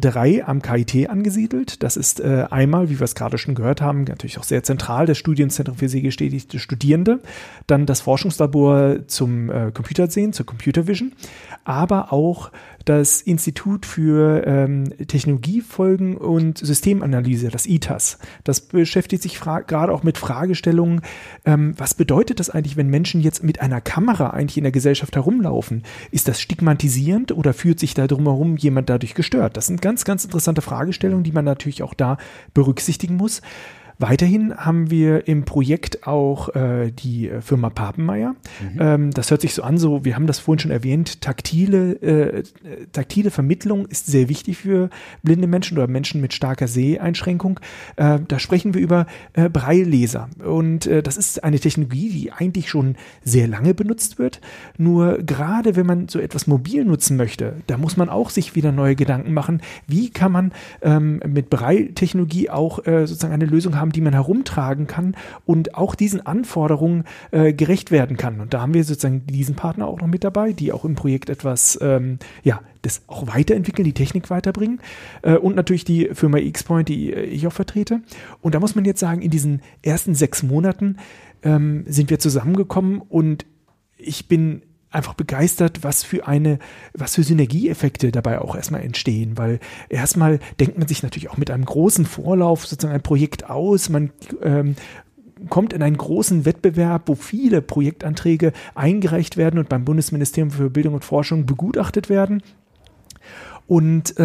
3 am KIT angesiedelt. Das ist einmal, wie wir es gerade schon gehört haben, natürlich auch sehr zentral, das Studienzentrum für sehgeschädigte Studierende. Dann das Forschungslabor zum Computersehen, zur Computer Vision. Aber auch das Institut für Technologiefolgen und Systemanalyse, das ITAS. Das beschäftigt sich gerade auch mit Fragestellungen, was bedeutet das eigentlich, wenn Menschen jetzt mit einer Kamera eigentlich in der Gesellschaft herumlaufen? Ist das stigmatisierend oder fühlt sich da drumherum jemand dadurch gestört? Das sind ganz, ganz interessante Fragestellungen, die man natürlich auch da berücksichtigen muss. Weiterhin haben wir im Projekt auch die Firma Papenmeier. Das hört sich so an, wir haben das vorhin schon erwähnt, taktile Vermittlung ist sehr wichtig für blinde Menschen oder Menschen mit starker Seheinschränkung. Da sprechen wir über Brailleleser. Und das ist eine Technologie, die eigentlich schon sehr lange benutzt wird. Nur gerade wenn man so etwas mobil nutzen möchte, da muss man auch sich wieder neue Gedanken machen. Wie kann man mit Braille-Technologie auch sozusagen eine Lösung haben, die man herumtragen kann und auch diesen Anforderungen gerecht werden kann. Und da haben wir sozusagen diesen Partner auch noch mit dabei, die auch im Projekt etwas, das auch weiterentwickeln, die Technik weiterbringen. Und natürlich die Firma X-Point, die ich auch vertrete. Und da muss man jetzt sagen, in diesen ersten 6 Monaten sind wir zusammengekommen und ich bin einfach begeistert, was für Synergieeffekte dabei auch erstmal entstehen, weil erstmal denkt man sich natürlich auch mit einem großen Vorlauf sozusagen ein Projekt aus, man kommt in einen großen Wettbewerb, wo viele Projektanträge eingereicht werden und beim Bundesministerium für Bildung und Forschung begutachtet werden und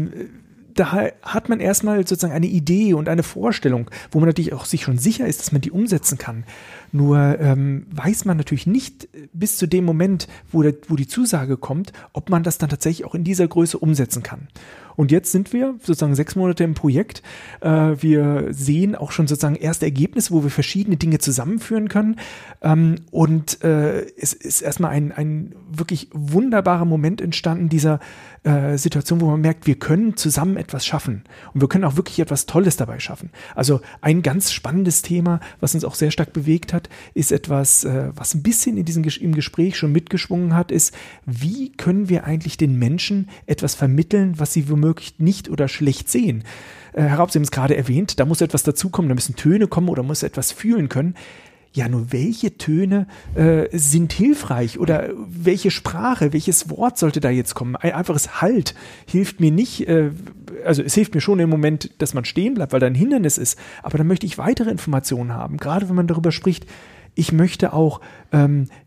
da hat man erstmal sozusagen eine Idee und eine Vorstellung, wo man natürlich auch sich schon sicher ist, dass man die umsetzen kann. Nur weiß man natürlich nicht bis zu dem Moment, wo die Zusage kommt, ob man das dann tatsächlich auch in dieser Größe umsetzen kann. Und jetzt sind wir sozusagen 6 Monate im Projekt. Wir sehen auch schon sozusagen erste Ergebnisse, wo wir verschiedene Dinge zusammenführen können. Und es ist erstmal ein wirklich wunderbarer Moment entstanden, dieser Situation, wo man merkt, wir können zusammen etwas schaffen. Und wir können auch wirklich etwas Tolles dabei schaffen. Also ein ganz spannendes Thema, was uns auch sehr stark bewegt hat, ist etwas, was ein bisschen im Gespräch schon mitgeschwungen hat, ist, wie können wir eigentlich den Menschen etwas vermitteln, was sie womöglich nicht oder schlecht sehen. Herr Raub, Sie haben es gerade erwähnt, da muss etwas dazukommen, da müssen Töne kommen oder muss etwas fühlen können. Ja, nur welche Töne sind hilfreich oder welche Sprache, welches Wort sollte da jetzt kommen? Ein einfaches Halt hilft mir nicht, also es hilft mir schon im Moment, dass man stehen bleibt, weil da ein Hindernis ist, aber dann möchte ich weitere Informationen haben, gerade wenn man darüber spricht, ich möchte auch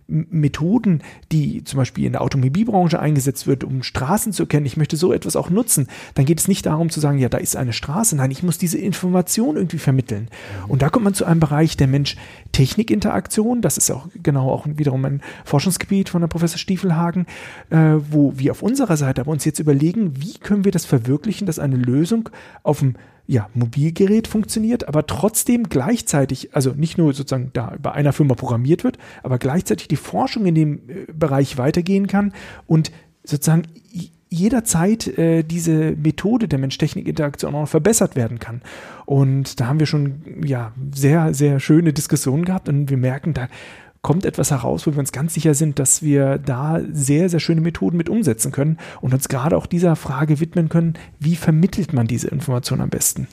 Methoden, die zum Beispiel in der Automobilbranche eingesetzt wird, um Straßen zu erkennen, ich möchte so etwas auch nutzen, dann geht es nicht darum zu sagen, ja, da ist eine Straße. Nein, ich muss diese Information irgendwie vermitteln. Und da kommt man zu einem Bereich der Mensch-Technik-Interaktion. Das ist auch genau auch wiederum ein Forschungsgebiet von der Professor Stiefelhagen, wo wir auf unserer Seite aber uns jetzt überlegen, wie können wir das verwirklichen, dass eine Lösung auf dem Mobilgerät funktioniert, aber trotzdem gleichzeitig, also nicht nur sozusagen da bei einer Firma programmiert wird, aber gleichzeitig die Forschung in dem Bereich weitergehen kann und sozusagen jederzeit diese Methode der Mensch-Technik-Interaktion auch noch verbessert werden kann. Und da haben wir schon sehr, sehr schöne Diskussionen gehabt und wir merken, da kommt etwas heraus, wo wir uns ganz sicher sind, dass wir da sehr, sehr schöne Methoden mit umsetzen können und uns gerade auch dieser Frage widmen können, wie vermittelt man diese Information am besten?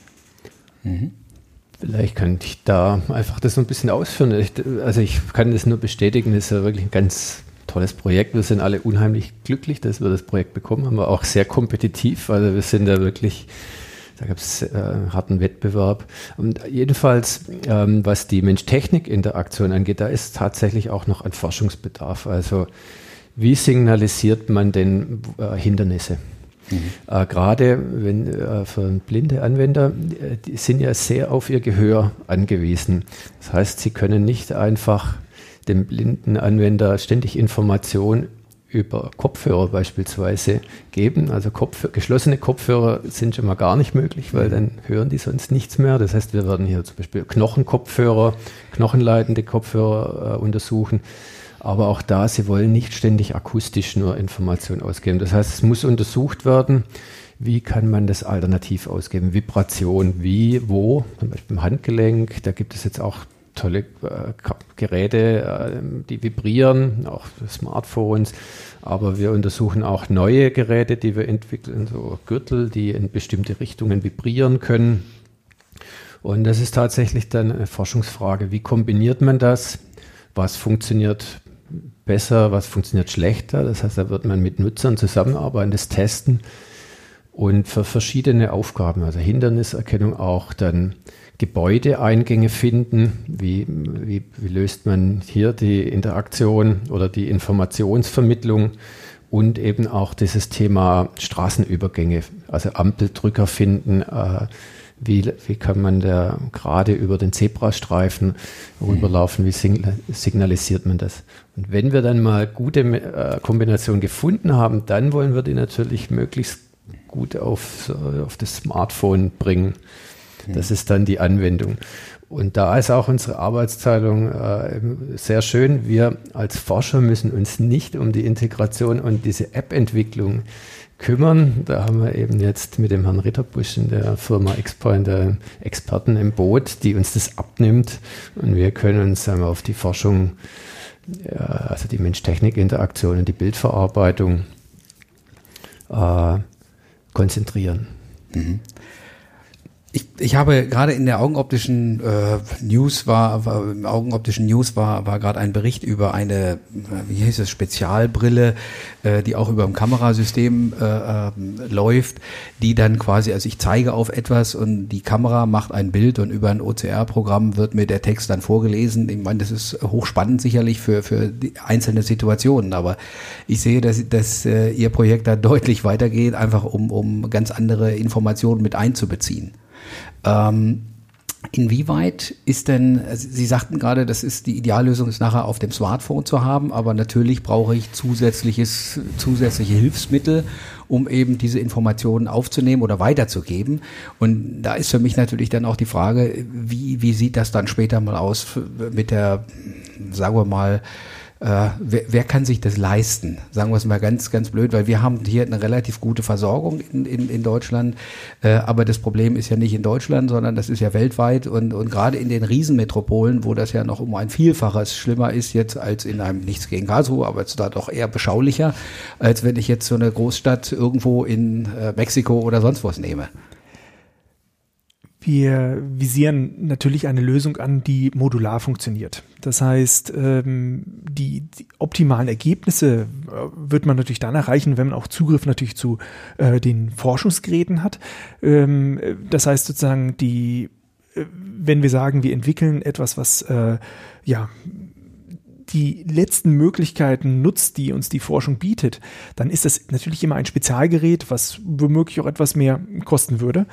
Vielleicht könnte ich da einfach das so ein bisschen ausführen. Ich kann das nur bestätigen, das ist ja wirklich ein ganz tolles Projekt. Wir sind alle unheimlich glücklich, dass wir das Projekt bekommen haben, aber auch sehr kompetitiv. Also wir sind da wirklich, da gab es harten Wettbewerb. Und jedenfalls, was die Mensch-Technik-Interaktion angeht, da ist tatsächlich auch noch ein Forschungsbedarf. Also wie signalisiert man denn Hindernisse? Gerade für blinde Anwender, die sind ja sehr auf ihr Gehör angewiesen. Das heißt, sie können nicht einfach dem blinden Anwender ständig Informationen über Kopfhörer beispielsweise geben. Also geschlossene Kopfhörer sind schon mal gar nicht möglich, weil dann hören die sonst nichts mehr. Das heißt, wir werden hier zum Beispiel Knochenkopfhörer, knochenleitende Kopfhörer untersuchen. Aber auch da, sie wollen nicht ständig akustisch nur Informationen ausgeben. Das heißt, es muss untersucht werden, wie kann man das alternativ ausgeben? Vibration, wie, wo, zum Beispiel im Handgelenk. Da gibt es jetzt auch tolle Geräte, die vibrieren, auch Smartphones. Aber wir untersuchen auch neue Geräte, die wir entwickeln, so Gürtel, die in bestimmte Richtungen vibrieren können. Und das ist tatsächlich dann eine Forschungsfrage. Wie kombiniert man das? Was funktioniert besser, was funktioniert schlechter? Das heißt, da wird man mit Nutzern zusammenarbeiten, das testen und für verschiedene Aufgaben, also Hinderniserkennung auch dann Gebäudeeingänge finden. Wie löst man hier die Interaktion oder die Informationsvermittlung und eben auch dieses Thema Straßenübergänge, also Ampeldrücker finden. Wie kann man da gerade über den Zebrastreifen rüberlaufen? Wie signalisiert man das? Und wenn wir dann mal gute Kombinationen gefunden haben, dann wollen wir die natürlich möglichst gut auf das Smartphone bringen. Das ist dann die Anwendung. Und da ist auch unsere Arbeitsteilung sehr schön. Wir als Forscher müssen uns nicht um die Integration und diese App-Entwicklung kümmern. Da haben wir eben jetzt mit dem Herrn Ritterbusch in der Firma Xpoint Experten im Boot, die uns das abnimmt. Und wir können uns auf die Forschung, also die Mensch-Technik-Interaktion und die Bildverarbeitung konzentrieren. Ich habe gerade in der augenoptischen News war gerade ein Bericht über eine, wie heißt es, Spezialbrille, die auch über ein Kamerasystem läuft, die dann quasi, also ich zeige auf etwas und die Kamera macht ein Bild und über ein OCR-Programm wird mir der Text dann vorgelesen. Ich meine, das ist hochspannend sicherlich für die einzelne Situationen, aber ich sehe, dass Ihr Projekt da deutlich weitergeht, einfach um ganz andere Informationen mit einzubeziehen. Inwieweit ist denn, Sie sagten gerade, die Ideallösung ist nachher auf dem Smartphone zu haben, aber natürlich brauche ich zusätzliche Hilfsmittel, um eben diese Informationen aufzunehmen oder weiterzugeben. Und da ist für mich natürlich dann auch die Frage, wie sieht das dann später mal aus mit der, sagen wir mal, wer kann sich das leisten? Sagen wir es mal ganz, ganz blöd, weil wir haben hier eine relativ gute Versorgung in Deutschland, aber das Problem ist ja nicht in Deutschland, sondern das ist ja weltweit und gerade in den Riesenmetropolen, wo das ja noch um ein Vielfaches schlimmer ist jetzt als in einem, nichts gegen Karlsruhe, aber jetzt da doch eher beschaulicher, als wenn ich jetzt so eine Großstadt irgendwo in Mexiko oder sonst was nehme. Wir visieren natürlich eine Lösung an, die modular funktioniert. Das heißt, die optimalen Ergebnisse wird man natürlich dann erreichen, wenn man auch Zugriff natürlich zu den Forschungsgeräten hat. Das heißt sozusagen, wenn wir sagen, wir entwickeln etwas, was die letzten Möglichkeiten nutzt, die uns die Forschung bietet, dann ist das natürlich immer ein Spezialgerät, was womöglich auch etwas mehr kosten würde.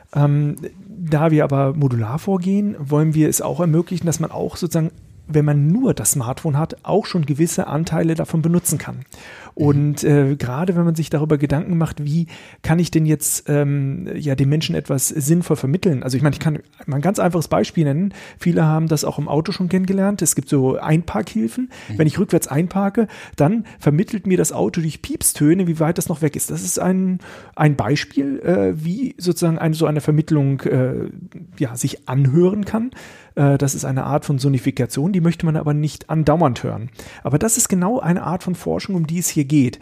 Da wir aber modular vorgehen, wollen wir es auch ermöglichen, dass man auch sozusagen, wenn man nur das Smartphone hat, auch schon gewisse Anteile davon benutzen kann. Und gerade wenn man sich darüber Gedanken macht, wie kann ich denn jetzt den Menschen etwas sinnvoll vermitteln? Also ich meine, ich kann mal ein ganz einfaches Beispiel nennen. Viele haben das auch im Auto schon kennengelernt. Es gibt so Einparkhilfen. Wenn ich rückwärts einparke, dann vermittelt mir das Auto durch Piepstöne, wie weit das noch weg ist. Das ist ein Beispiel, wie sozusagen so eine Vermittlung sich anhören kann. Das ist eine Art von Sonifikation, die möchte man aber nicht andauernd hören. Aber das ist genau eine Art von Forschung, um die es hier geht.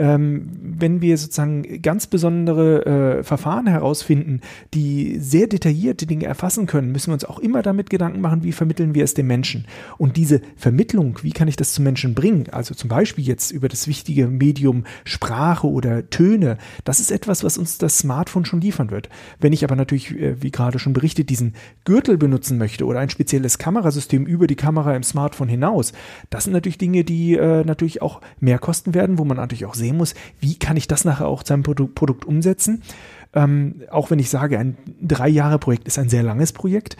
Wenn wir sozusagen ganz besondere Verfahren herausfinden, die sehr detaillierte Dinge erfassen können, müssen wir uns auch immer damit Gedanken machen, wie vermitteln wir es dem Menschen. Und diese Vermittlung, wie kann ich das zum Menschen bringen? Also zum Beispiel jetzt über das wichtige Medium Sprache oder Töne, das ist etwas, was uns das Smartphone schon liefern wird. Wenn ich aber natürlich, wie gerade schon berichtet, diesen Gürtel benutzen möchte oder ein spezielles Kamerasystem über die Kamera im Smartphone hinaus. Das sind natürlich Dinge, die natürlich auch mehr kosten werden, wo man natürlich auch sehen muss, wie kann ich das nachher auch zu einem Produkt umsetzen. Auch wenn ich sage, ein 3-Jahre-Projekt ist ein sehr langes Projekt,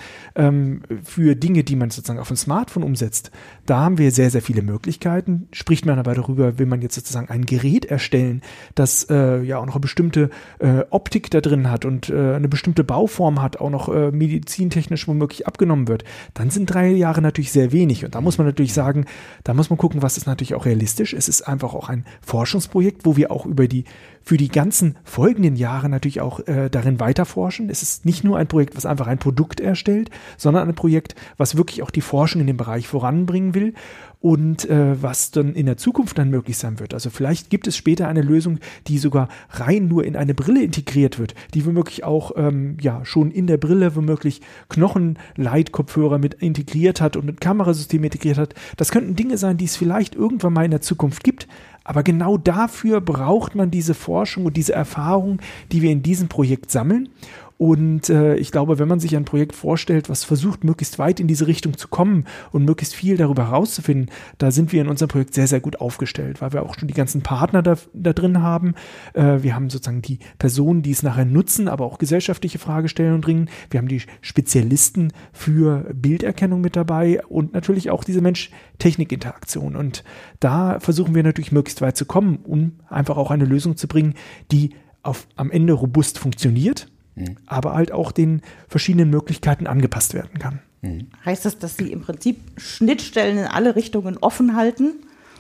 für Dinge, die man sozusagen auf dem Smartphone umsetzt, da haben wir sehr, sehr viele Möglichkeiten. Spricht man aber darüber, will man jetzt sozusagen ein Gerät erstellen, das auch noch eine bestimmte Optik da drin hat und eine bestimmte Bauform hat, auch noch medizintechnisch womöglich abgenommen wird, dann sind 3 Jahre natürlich sehr wenig. Und da muss man natürlich sagen, da muss man gucken, was ist natürlich auch realistisch. Es ist einfach auch ein Forschungsprojekt, wo wir auch für die ganzen folgenden Jahre natürlich auch darin weiterforschen. Es ist nicht nur ein Projekt, was einfach ein Produkt erstellt, sondern ein Projekt, was wirklich auch die Forschung in dem Bereich voranbringen will und was dann in der Zukunft dann möglich sein wird. Also vielleicht gibt es später eine Lösung, die sogar rein nur in eine Brille integriert wird, die womöglich auch schon in der Brille womöglich Knochenleitkopfhörer mit integriert hat und ein Kamerasystem integriert hat. Das könnten Dinge sein, die es vielleicht irgendwann mal in der Zukunft gibt. Aber genau dafür braucht man diese Forschung und diese Erfahrung, die wir in diesem Projekt sammeln. Und ich glaube, wenn man sich ein Projekt vorstellt, was versucht, möglichst weit in diese Richtung zu kommen und möglichst viel darüber herauszufinden, da sind wir in unserem Projekt sehr, sehr gut aufgestellt, weil wir auch schon die ganzen Partner da drin haben. Wir haben sozusagen die Personen, die es nachher nutzen, aber auch gesellschaftliche Fragestellungen bringen. Wir haben die Spezialisten für Bilderkennung mit dabei und natürlich auch diese Mensch-Technik-Interaktion. Und da versuchen wir natürlich möglichst weit zu kommen, um einfach auch eine Lösung zu bringen, die am Ende robust funktioniert, aber halt auch den verschiedenen Möglichkeiten angepasst werden kann. Heißt das, dass Sie im Prinzip Schnittstellen in alle Richtungen offen halten,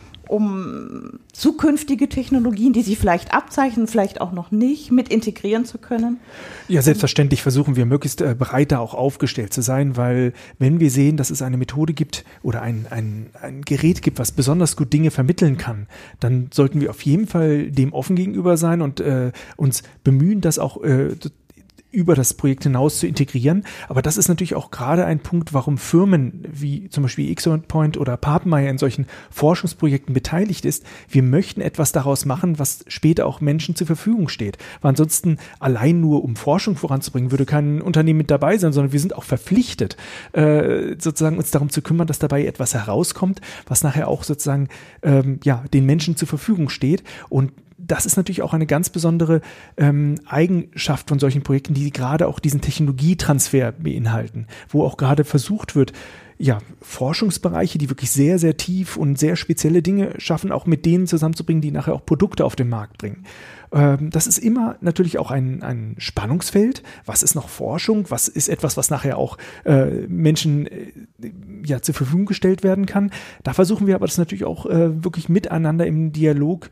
um zukünftige Technologien, die Sie vielleicht abzeichnen, vielleicht auch noch nicht, mit integrieren zu können? Ja, selbstverständlich versuchen wir möglichst breiter auch aufgestellt zu sein, weil wenn wir sehen, dass es eine Methode gibt oder ein Gerät gibt, was besonders gut Dinge vermitteln kann, dann sollten wir auf jeden Fall dem offen gegenüber sein und uns bemühen, das auch über das Projekt hinaus zu integrieren. Aber das ist natürlich auch gerade ein Punkt, warum Firmen wie zum Beispiel XOPoint oder Papenmeier in solchen Forschungsprojekten beteiligt ist. Wir möchten etwas daraus machen, was später auch Menschen zur Verfügung steht. Weil ansonsten allein nur, um Forschung voranzubringen, würde kein Unternehmen mit dabei sein, sondern wir sind auch verpflichtet, sozusagen uns darum zu kümmern, dass dabei etwas herauskommt, was nachher auch sozusagen den Menschen zur Verfügung steht. Und das ist natürlich auch eine ganz besondere Eigenschaft von solchen Projekten, die gerade auch diesen Technologietransfer beinhalten, wo auch gerade versucht wird, Forschungsbereiche, die wirklich sehr, sehr tief und sehr spezielle Dinge schaffen, auch mit denen zusammenzubringen, die nachher auch Produkte auf den Markt bringen. Das ist immer natürlich auch ein Spannungsfeld. Was ist noch Forschung? Was ist etwas, was nachher auch Menschen zur Verfügung gestellt werden kann? Da versuchen wir aber das natürlich auch wirklich miteinander im Dialog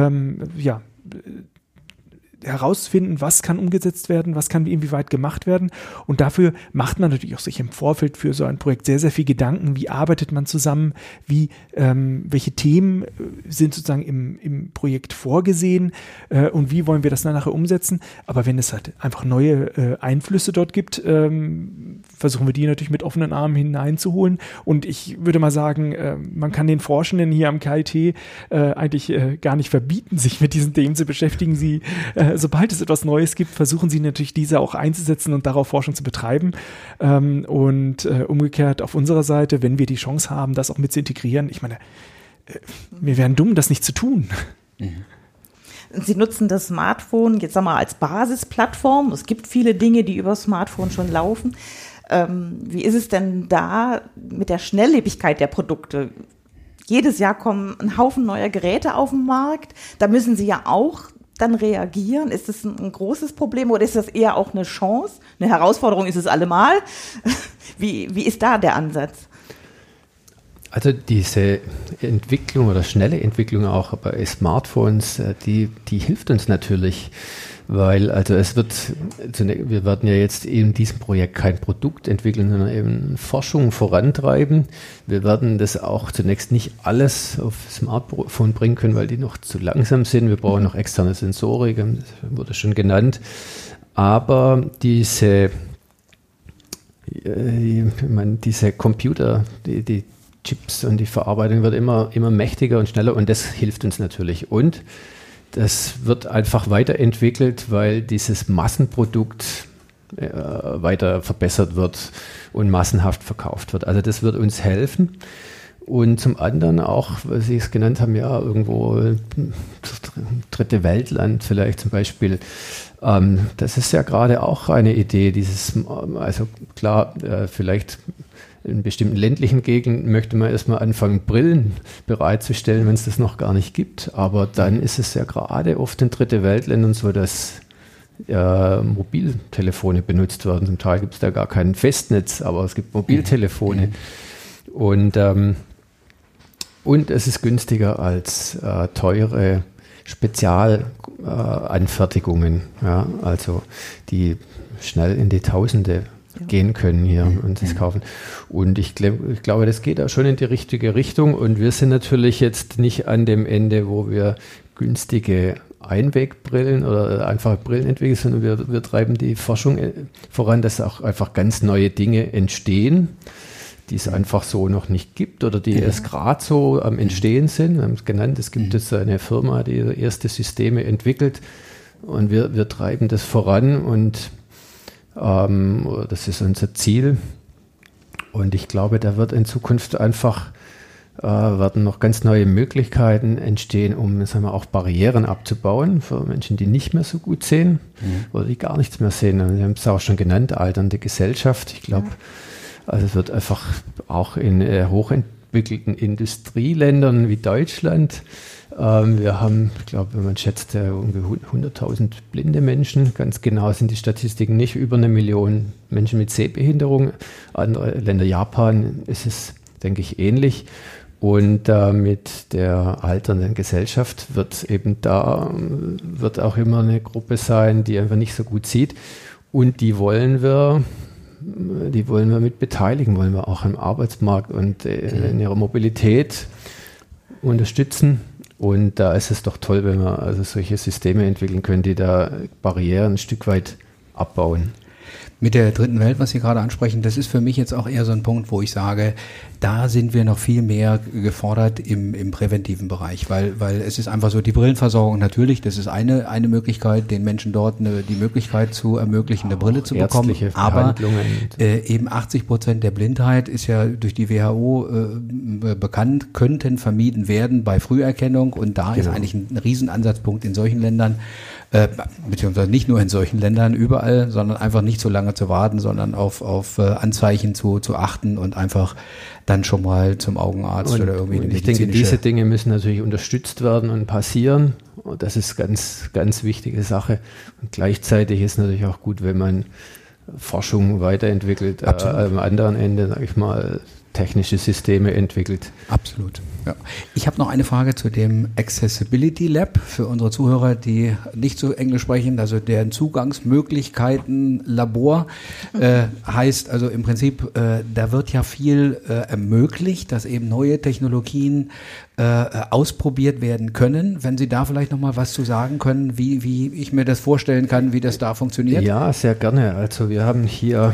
herausfinden, was kann umgesetzt werden, was kann inwieweit gemacht werden. Und dafür macht man natürlich auch sich im Vorfeld für so ein Projekt sehr, sehr viel Gedanken. Wie arbeitet man zusammen? Welche Themen sind sozusagen im Projekt vorgesehen? Und wie wollen wir das dann nachher umsetzen? Aber wenn es halt einfach neue Einflüsse dort gibt, versuchen wir die natürlich mit offenen Armen hineinzuholen. Und ich würde mal sagen, man kann den Forschenden hier am KIT eigentlich gar nicht verbieten, sich mit diesen Themen zu beschäftigen. Sie sobald es etwas Neues gibt, versuchen sie natürlich diese auch einzusetzen und darauf Forschung zu betreiben. Und umgekehrt auf unserer Seite, wenn wir die Chance haben, das auch mit zu integrieren, ich meine, wir wären dumm, das nicht zu tun. Sie nutzen das Smartphone jetzt als Basisplattform. Es gibt viele Dinge, die über das Smartphone schon laufen. Wie ist es denn da mit der Schnelllebigkeit der Produkte? Jedes Jahr kommen ein Haufen neuer Geräte auf den Markt. Da müssen Sie ja auch dann reagieren. Ist das ein großes Problem oder ist das eher auch eine Chance? Eine Herausforderung ist es allemal. Wie ist da der Ansatz? Also diese Entwicklung oder schnelle Entwicklung auch bei Smartphones, die hilft uns natürlich, weil wir werden ja jetzt in diesem Projekt kein Produkt entwickeln, sondern eben Forschung vorantreiben. Wir werden das auch zunächst nicht alles auf Smartphone bringen können, weil die noch zu langsam sind. Wir brauchen noch externe Sensorik, das wurde schon genannt. Aber diese Computer, die Chips und die Verarbeitung wird immer mächtiger und schneller und das hilft uns natürlich. Und das wird einfach weiterentwickelt, weil dieses Massenprodukt weiter verbessert wird und massenhaft verkauft wird. Also das wird uns helfen. Und zum anderen auch, was Sie es genannt haben, ja, irgendwo dritte Weltland vielleicht zum Beispiel. Das ist ja gerade auch eine Idee, also klar, vielleicht in bestimmten ländlichen Gegenden möchte man erstmal anfangen, Brillen bereitzustellen, wenn es das noch gar nicht gibt. Aber dann ist es ja gerade oft in dritte Weltländern so, dass Mobiltelefone benutzt werden. Zum Teil gibt es da gar kein Festnetz, aber es gibt Mobiltelefone. Und es ist günstiger als teure Spezialanfertigungen, also die schnell in die Tausende gehen können hier und das kaufen. Und ich glaube, das geht auch schon in die richtige Richtung. Und wir sind natürlich jetzt nicht an dem Ende, wo wir günstige Einwegbrillen oder einfache Brillen entwickeln, sondern wir treiben die Forschung voran, dass auch einfach ganz neue Dinge entstehen, die es einfach so noch nicht gibt oder die erst gerade so am Entstehen sind. Wir haben es genannt, es gibt jetzt eine Firma, die erste Systeme entwickelt und wir treiben das voran und das ist unser Ziel. Und ich glaube, da wird in Zukunft einfach werden noch ganz neue Möglichkeiten entstehen, um auch Barrieren abzubauen für Menschen, die nicht mehr so gut sehen oder die gar nichts mehr sehen. Und wir haben es auch schon genannt, alternde Gesellschaft. Ich glaube, also es wird einfach auch in hochentwickelten Industrieländern wie Deutschland, wir haben, ich glaube, wenn man schätzt, ungefähr 100.000 blinde Menschen. Ganz genau sind die Statistiken nicht. Über 1 Million Menschen mit Sehbehinderung. Andere Länder, Japan, ist es, denke ich, ähnlich. Und mit der alternden Gesellschaft wird auch immer eine Gruppe sein, die einfach nicht so gut sieht. Und die wollen wir mit beteiligen, wollen wir auch im Arbeitsmarkt und in ihrer Mobilität unterstützen. Und da ist es doch toll, wenn wir also solche Systeme entwickeln können, die da Barrieren ein Stück weit abbauen. Mit der dritten Welt, was Sie gerade ansprechen, das ist für mich jetzt auch eher so ein Punkt, wo ich sage, da sind wir noch viel mehr gefordert im präventiven Bereich, weil es ist einfach so, die Brillenversorgung natürlich, das ist eine Möglichkeit, den Menschen dort die Möglichkeit zu ermöglichen, eine Brille zu bekommen, aber eben 80% der Blindheit ist ja durch die WHO bekannt, könnten vermieden werden bei Früherkennung und da ist eigentlich ein Riesenansatzpunkt in solchen Ländern, beziehungsweise nicht nur in solchen Ländern, überall, sondern einfach nicht so lange zu warten, sondern auf Anzeichen zu achten und einfach dann schon mal zum Augenarzt und, oder irgendwie eine medizinische... Ich denke, diese Dinge müssen natürlich unterstützt werden und passieren und das ist ganz, ganz wichtige Sache und gleichzeitig ist natürlich auch gut, wenn man Forschung weiterentwickelt, am anderen Ende, sage ich mal, technische Systeme entwickelt. Absolut. Ja. Ich habe noch eine Frage zu dem Accessibility Lab für unsere Zuhörer, die nicht so Englisch sprechen, also deren Zugangsmöglichkeiten Labor heißt also im Prinzip, da wird ja viel ermöglicht, dass eben neue Technologien ausprobiert werden können. Wenn Sie da vielleicht noch mal was zu sagen können, wie ich mir das vorstellen kann, wie das da funktioniert? Ja, sehr gerne. Also wir haben hier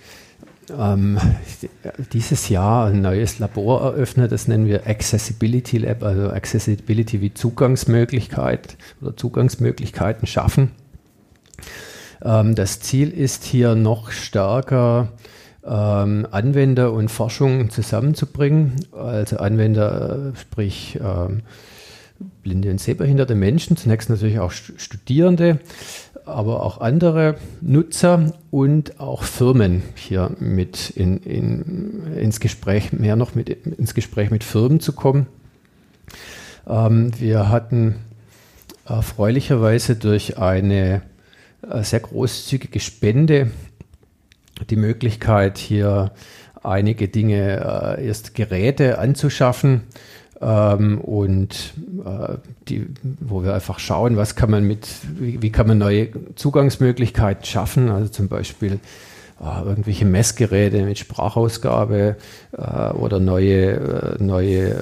dieses Jahr ein neues Labor eröffnet, das nennen wir Accessibility Lab, also Accessibility wie Zugangsmöglichkeit oder Zugangsmöglichkeiten schaffen. Das Ziel ist hier noch stärker Anwender und Forschung zusammenzubringen. Also Anwender, sprich blinde und sehbehinderte Menschen, zunächst natürlich auch Studierende, aber auch andere Nutzer und auch Firmen hier mit ins Gespräch, ins Gespräch mit Firmen zu kommen. Wir hatten erfreulicherweise durch eine sehr großzügige Spende die Möglichkeit, hier einige Dinge, erst Geräte anzuschaffen, und wo wir einfach schauen, wie kann man neue Zugangsmöglichkeiten schaffen, also zum Beispiel irgendwelche Messgeräte mit Sprachausgabe oder neue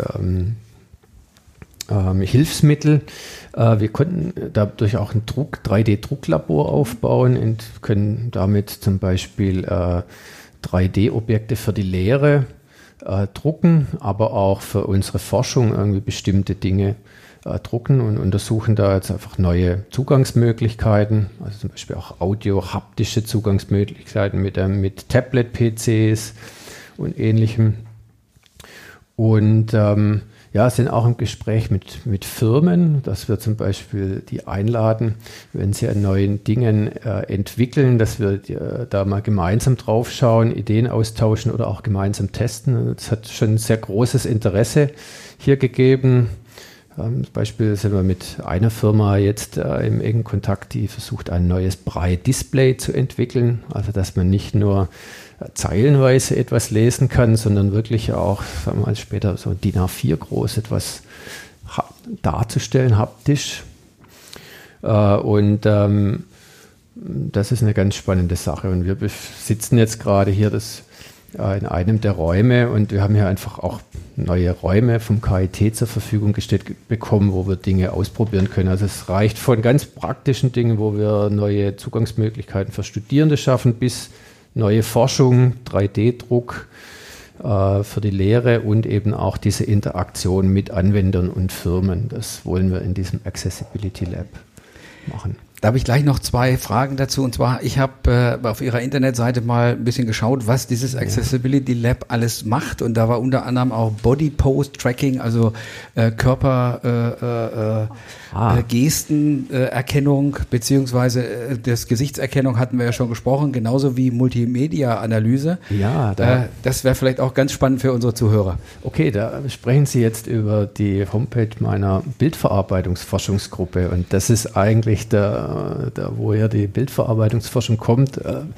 Hilfsmittel. Wir konnten dadurch auch ein 3D-Drucklabor aufbauen und können damit zum Beispiel 3D-Objekte für die Lehre drucken, aber auch für unsere Forschung irgendwie bestimmte Dinge drucken und untersuchen da jetzt einfach neue Zugangsmöglichkeiten, also zum Beispiel auch audio-haptische Zugangsmöglichkeiten mit Tablet-PCs und Ähnlichem. Und sind auch im Gespräch mit Firmen, dass wir zum Beispiel die einladen, wenn sie an neuen Dingen entwickeln, dass wir da mal gemeinsam drauf schauen, Ideen austauschen oder auch gemeinsam testen. Es hat schon sehr großes Interesse hier gegeben. Zum Beispiel sind wir mit einer Firma jetzt im engen Kontakt, die versucht, ein neues Braille-Display zu entwickeln. Also dass man nicht nur zeilenweise etwas lesen kann, sondern wirklich auch, sagen wir mal später, so DIN A4 groß etwas darzustellen, haptisch. Und das ist eine ganz spannende Sache. Und wir sitzen jetzt gerade hier in einem der Räume und wir haben hier einfach auch neue Räume vom KIT zur Verfügung gestellt bekommen, wo wir Dinge ausprobieren können. Also es reicht von ganz praktischen Dingen, wo wir neue Zugangsmöglichkeiten für Studierende schaffen, bis neue Forschung, 3D-Druck für die Lehre und eben auch diese Interaktion mit Anwendern und Firmen. Das wollen wir in diesem Accessibility Lab machen. Da habe ich gleich noch 2 Fragen dazu. Und zwar, ich habe auf Ihrer Internetseite mal ein bisschen geschaut, was dieses Accessibility Lab alles macht. Und da war unter anderem auch Body Pose Tracking, also Gestenerkennung beziehungsweise das Gesichtserkennung hatten wir ja schon gesprochen, genauso wie Multimedia-Analyse. Ja, das wäre vielleicht auch ganz spannend für unsere Zuhörer. Okay, da sprechen Sie jetzt über die Homepage meiner Bildverarbeitungsforschungsgruppe. Und das ist eigentlich woher die Bildverarbeitungsforschung kommt.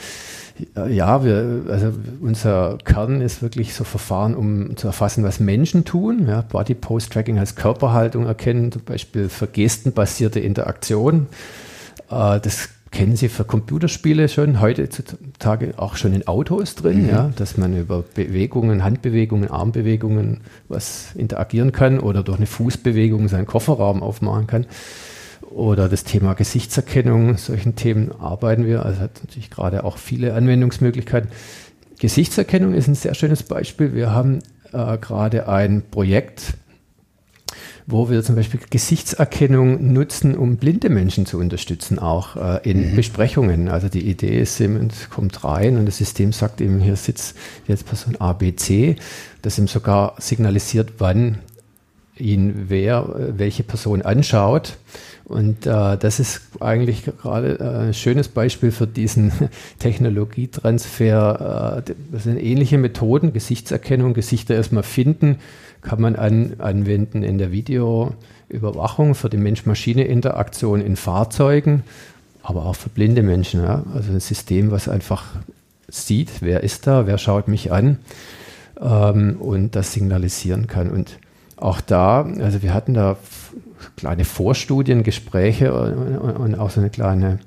Unser Kern ist wirklich so Verfahren, um zu erfassen, was Menschen tun. Ja, Body Pose Tracking heißt Körperhaltung erkennen, zum Beispiel für gestenbasierte Interaktion. Das kennen Sie für Computerspiele schon, heutzutage auch schon in Autos drin, ja, dass man über Bewegungen, Handbewegungen, Armbewegungen was interagieren kann oder durch eine Fußbewegung seinen Kofferraum aufmachen kann. Oder das Thema Gesichtserkennung, solchen Themen arbeiten wir. Also hat natürlich gerade auch viele Anwendungsmöglichkeiten. Gesichtserkennung ist ein sehr schönes Beispiel. Wir haben gerade ein Projekt, wo wir zum Beispiel Gesichtserkennung nutzen, um blinde Menschen zu unterstützen, auch in Besprechungen. Also die Idee ist, jemand kommt rein und das System sagt ihm, hier sitzt jetzt Person A, B, C, das ihm sogar signalisiert, wann ihn welche Person anschaut. Und das ist eigentlich gerade ein schönes Beispiel für diesen Technologietransfer. Das sind ähnliche Methoden, Gesichtserkennung, Gesichter erstmal finden, kann man anwenden in der Videoüberwachung für die Mensch-Maschine-Interaktion in Fahrzeugen, aber auch für blinde Menschen. Ja? Also ein System, was einfach sieht, wer ist da, wer schaut mich an und das signalisieren kann. Und auch da, also wir hatten da kleine Vorstudien, Gespräche und auch so eine kleine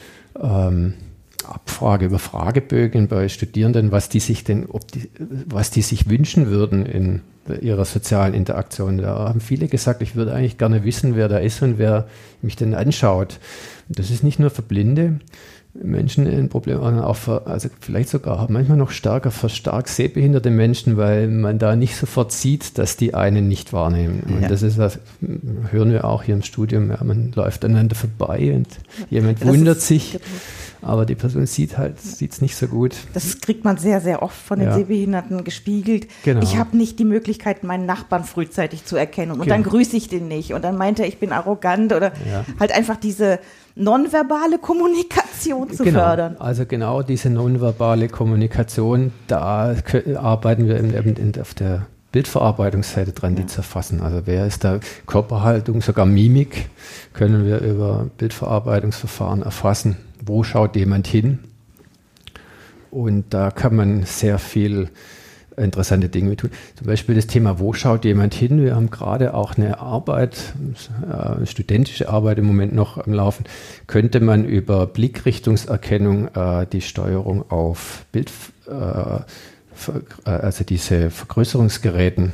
Abfrage über Fragebögen bei Studierenden, was die sich wünschen würden in ihrer sozialen Interaktion. Da haben viele gesagt, ich würde eigentlich gerne wissen, wer da ist und wer mich denn anschaut. Und das ist nicht nur für Blinde. Menschen ein Problem, also vielleicht sogar manchmal noch stärker für stark sehbehinderte Menschen, weil man da nicht sofort sieht, dass die einen nicht wahrnehmen. Und das ist was, hören wir auch hier im Studium, ja, man läuft aneinander vorbei und jemand wundert sich, aber die Person sieht es nicht so gut. Das kriegt man sehr, sehr oft von den Sehbehinderten gespiegelt. Genau. Ich habe nicht die Möglichkeit, meinen Nachbarn frühzeitig zu erkennen und dann grüße ich den nicht und dann meint er, ich bin arrogant oder halt einfach diese nonverbale Kommunikation zu fördern. Also genau diese nonverbale Kommunikation, da arbeiten wir eben auf der Bildverarbeitungsseite dran, die zu erfassen. Also wer ist da Körperhaltung, sogar Mimik können wir über Bildverarbeitungsverfahren erfassen. Wo schaut jemand hin? Und da kann man sehr viel interessante Dinge tun. Zum Beispiel das Thema, wo schaut jemand hin? Wir haben gerade auch eine studentische Arbeit im Moment noch am Laufen. Könnte man über Blickrichtungserkennung die Steuerung auf Bild, also diese Vergrößerungsgeräten,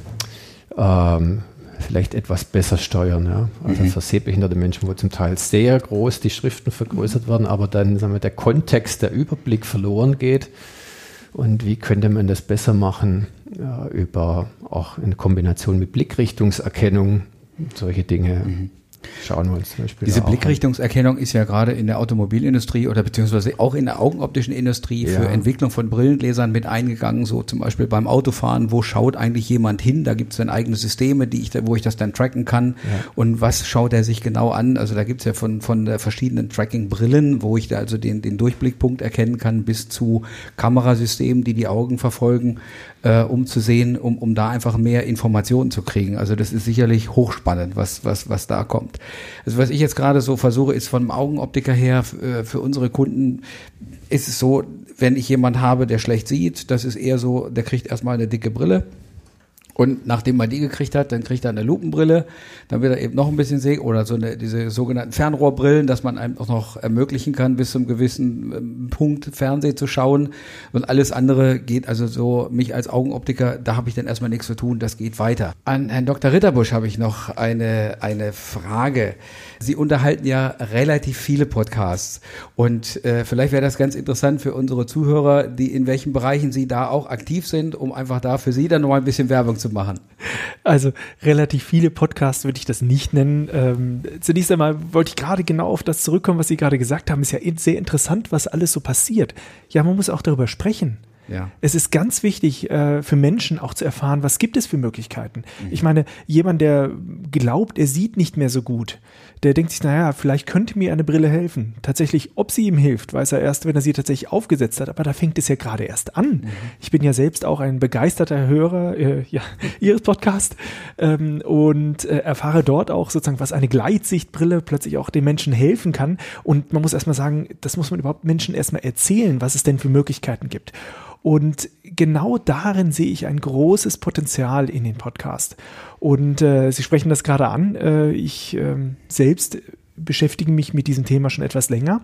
vielleicht etwas besser steuern. Ja? Also für sehbehinderte Menschen, wo zum Teil sehr groß die Schriften vergrößert werden, aber dann sagen wir, der Kontext, der Überblick verloren geht. Und wie könnte man das besser machen, über auch in Kombination mit Blickrichtungserkennung, solche Dinge. Schauen wir uns zum Beispiel diese Blickrichtungserkennung ist ja gerade in der Automobilindustrie oder beziehungsweise auch in der augenoptischen Industrie für Entwicklung von Brillengläsern mit eingegangen, so zum Beispiel beim Autofahren, wo schaut eigentlich jemand hin, da gibt es dann eigene Systeme, wo ich das dann tracken kann und was schaut er sich genau an, also da gibt es ja von verschiedenen Tracking-Brillen, wo ich da also den Durchblickpunkt erkennen kann, bis zu Kamerasystemen, die Augen verfolgen, um zu sehen, um da einfach mehr Informationen zu kriegen. Also das ist sicherlich hochspannend, was da kommt. Also was ich jetzt gerade so versuche, ist vom Augenoptiker her für unsere Kunden ist es so, wenn ich jemanden habe, der schlecht sieht, das ist eher so, der kriegt erstmal eine dicke Brille. Und nachdem man die gekriegt hat, dann kriegt er eine Lupenbrille, dann wird er eben noch ein bisschen sehen oder diese sogenannten Fernrohrbrillen, dass man einem auch noch ermöglichen kann, bis zum gewissen Punkt Fernsehen zu schauen. Und alles andere geht also so, mich als Augenoptiker, da habe ich dann erstmal nichts zu tun, das geht weiter. An Herrn Dr. Ritterbusch habe ich noch eine Frage. Sie unterhalten ja relativ viele Podcasts und vielleicht wäre das ganz interessant für unsere Zuhörer, die in welchen Bereichen Sie da auch aktiv sind, um einfach da für Sie dann noch mal ein bisschen Werbung zu machen. Also relativ viele Podcasts würde ich das nicht nennen. Zunächst einmal wollte ich gerade genau auf das zurückkommen, was Sie gerade gesagt haben. Ist ja sehr interessant, was alles so passiert. Ja, man muss auch darüber sprechen. Ja. Es ist ganz wichtig für Menschen auch zu erfahren, was gibt es für Möglichkeiten. Ich meine, jemand, der glaubt, er sieht nicht mehr so gut, der denkt sich, naja, vielleicht könnte mir eine Brille helfen. Tatsächlich, ob sie ihm hilft, weiß er erst, wenn er sie tatsächlich aufgesetzt hat. Aber da fängt es ja gerade erst an. Ich bin ja selbst auch ein begeisterter Hörer Ihres Podcasts und erfahre dort auch sozusagen, was eine Gleitsichtbrille plötzlich auch den Menschen helfen kann. Und man muss erstmal sagen, das muss man überhaupt Menschen erstmal erzählen, was es denn für Möglichkeiten gibt. Und genau darin sehe ich ein großes Potenzial in den Podcast. Und Sie sprechen das gerade an. Ich selbst beschäftige mich mit diesem Thema schon etwas länger.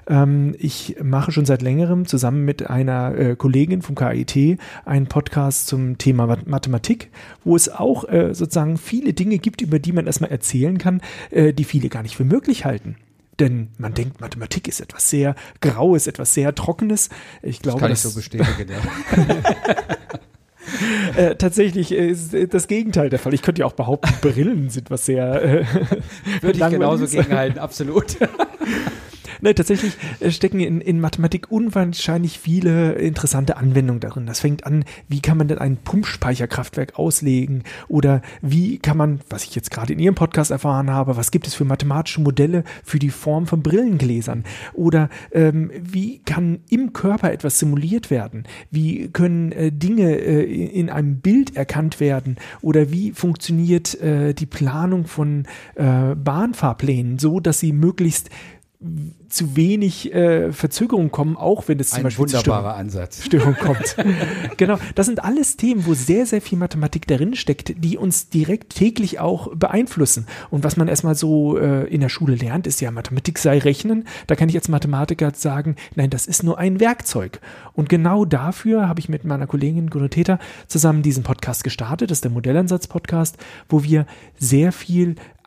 Ich mache schon seit längerem zusammen mit einer Kollegin vom KIT einen Podcast zum Thema Mathematik, wo es auch sozusagen viele Dinge gibt, über die man erstmal erzählen kann, die viele gar nicht für möglich halten. Denn man denkt, Mathematik ist etwas sehr Graues, etwas sehr Trockenes. Ich glaube, das kann ich so bestätigen, ja. Tatsächlich ist das Gegenteil der Fall. Ich könnte ja auch behaupten, Brillen sind was sehr würde ich genauso gegenhalten, absolut. Nein, tatsächlich stecken in Mathematik unwahrscheinlich viele interessante Anwendungen darin. Das fängt an, wie kann man denn ein Pumpspeicherkraftwerk auslegen oder wie kann man, was ich jetzt gerade in Ihrem Podcast erfahren habe, was gibt es für mathematische Modelle für die Form von Brillengläsern oder wie kann im Körper etwas simuliert werden, wie können Dinge in einem Bild erkannt werden oder wie funktioniert die Planung von Bahnfahrplänen so, dass sie möglichst zu wenig Verzögerung kommen, auch wenn es zum Beispiel zu Störung kommt. Genau, das sind alles Themen, wo sehr, sehr viel Mathematik darin steckt, die uns direkt täglich auch beeinflussen. Und was man erstmal so in der Schule lernt, ist ja, Mathematik sei Rechnen. Da kann ich als Mathematiker sagen, nein, das ist nur ein Werkzeug. Und genau dafür habe ich mit meiner Kollegin Gunnar Täter zusammen diesen Podcast gestartet. Das ist der Modellansatz-Podcast, wo wir sehr viel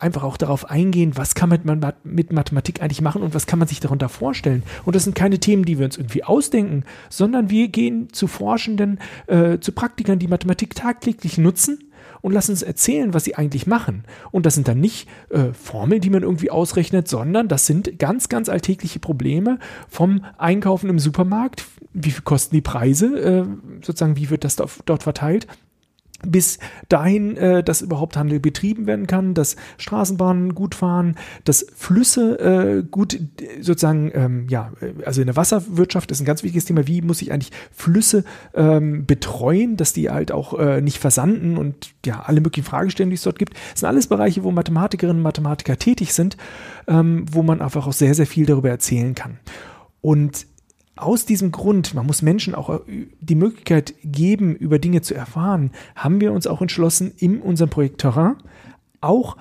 einfach auch darauf eingehen, was kann man mit Mathematik eigentlich machen und was kann man sich darunter vorstellen. Und das sind keine Themen, die wir uns irgendwie ausdenken, sondern wir gehen zu Forschenden, zu Praktikern, die Mathematik tagtäglich nutzen und lassen uns erzählen, was sie eigentlich machen. Und das sind dann nicht Formeln, die man irgendwie ausrechnet, sondern das sind ganz, ganz alltägliche Probleme vom Einkaufen im Supermarkt. Wie viel kosten die Preise? Sozusagen, wie wird das dort verteilt? Bis dahin, dass überhaupt Handel betrieben werden kann, dass Straßenbahnen gut fahren, dass Flüsse gut sozusagen, also in der Wasserwirtschaft ist ein ganz wichtiges Thema, wie muss ich eigentlich Flüsse betreuen, dass die halt auch nicht versanden und ja, alle möglichen Fragestellungen, die es dort gibt. Das sind alles Bereiche, wo Mathematikerinnen und Mathematiker tätig sind, wo man einfach auch sehr, sehr viel darüber erzählen kann. Und aus diesem Grund, man muss Menschen auch die Möglichkeit geben, über Dinge zu erfahren, haben wir uns auch entschlossen, in unserem Projekt Terrain auch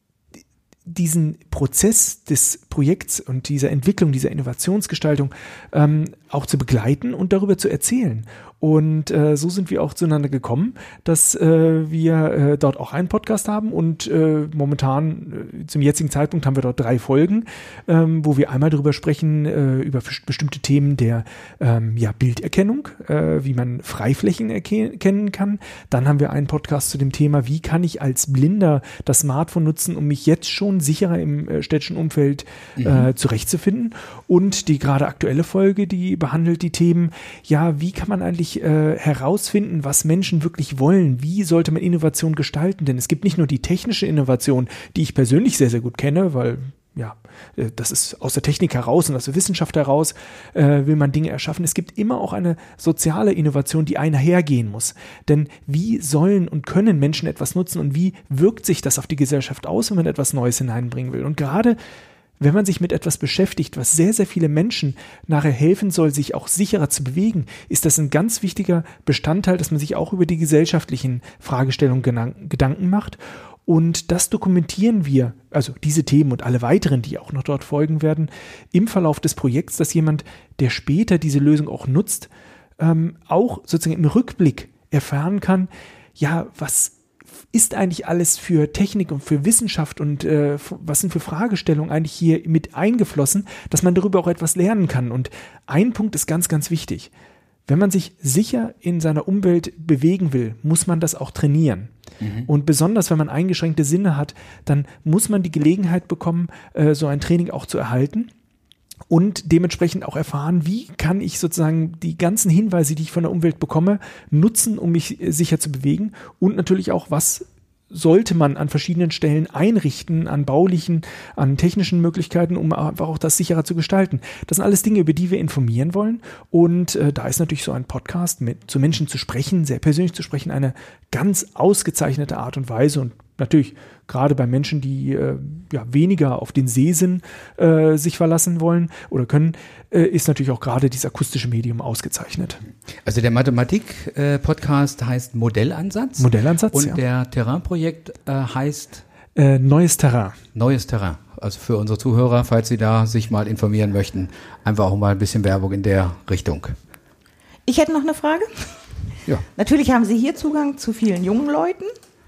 diesen Prozess des Projekts und dieser Entwicklung, dieser Innovationsgestaltung auch zu begleiten und darüber zu erzählen. Und so sind wir auch zueinander gekommen, dass wir dort auch einen Podcast haben und momentan zum jetzigen Zeitpunkt haben wir dort 3 Folgen, wo wir einmal darüber sprechen, über bestimmte Themen der Bilderkennung, wie man Freiflächen erkennen kann. Dann haben wir einen Podcast zu dem Thema, wie kann ich als Blinder das Smartphone nutzen, um mich jetzt schon sicherer im städtischen Umfeld zurechtzufinden. Und die gerade aktuelle Folge, die behandelt die Themen, wie kann man eigentlich herausfinden, was Menschen wirklich wollen. Wie sollte man Innovation gestalten? Denn es gibt nicht nur die technische Innovation, die ich persönlich sehr, sehr gut kenne, weil das ist aus der Technik heraus und aus der Wissenschaft heraus will man Dinge erschaffen. Es gibt immer auch eine soziale Innovation, die einhergehen muss. Denn wie sollen und können Menschen etwas nutzen und wie wirkt sich das auf die Gesellschaft aus, wenn man etwas Neues hineinbringen will? Und gerade wenn man sich mit etwas beschäftigt, was sehr, sehr viele Menschen nachher helfen soll, sich auch sicherer zu bewegen, ist das ein ganz wichtiger Bestandteil, dass man sich auch über die gesellschaftlichen Fragestellungen Gedanken macht. Und das dokumentieren wir, also diese Themen und alle weiteren, die auch noch dort folgen werden, im Verlauf des Projekts, dass jemand, der später diese Lösung auch nutzt, auch sozusagen im Rückblick erfahren kann, was ist eigentlich alles für Technik und für Wissenschaft und was sind für Fragestellungen eigentlich hier mit eingeflossen, dass man darüber auch etwas lernen kann. Und ein Punkt ist ganz, ganz wichtig. Wenn man sich sicher in seiner Umwelt bewegen will, muss man das auch trainieren. Und besonders, wenn man eingeschränkte Sinne hat, dann muss man die Gelegenheit bekommen, so ein Training auch zu erhalten. Und dementsprechend auch erfahren, wie kann ich sozusagen die ganzen Hinweise, die ich von der Umwelt bekomme, nutzen, um mich sicher zu bewegen. Und natürlich auch, was sollte man an verschiedenen Stellen einrichten, an baulichen, an technischen Möglichkeiten, um einfach auch das sicherer zu gestalten. Das sind alles Dinge, über die wir informieren wollen. Und da ist natürlich so ein Podcast zu Menschen zu sprechen, sehr persönlich zu sprechen, eine ganz ausgezeichnete Art und Weise. Und natürlich gerade bei Menschen, die weniger auf den Sehsinn sich verlassen wollen oder können, ist natürlich auch gerade dieses akustische Medium ausgezeichnet. Also der Mathematik-Podcast heißt Modellansatz. Modellansatz, und der Terrain-Projekt heißt Neues Terrain. Neues Terrain. Also für unsere Zuhörer, falls Sie da sich mal informieren möchten, einfach auch mal ein bisschen Werbung in der Richtung. Ich hätte noch eine Frage. Ja. Natürlich haben Sie hier Zugang zu vielen jungen Leuten.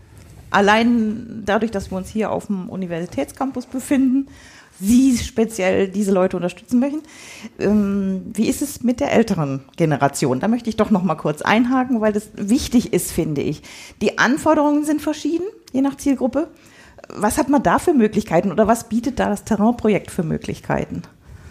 Allein dadurch, dass wir uns hier auf dem Universitätscampus befinden, Sie speziell diese Leute unterstützen möchten. Wie ist es mit der älteren Generation? Da möchte ich doch noch mal kurz einhaken, weil das wichtig ist, finde ich. Die Anforderungen sind verschieden, je nach Zielgruppe. Was hat man da für Möglichkeiten oder was bietet da das Terrain-Projekt für Möglichkeiten?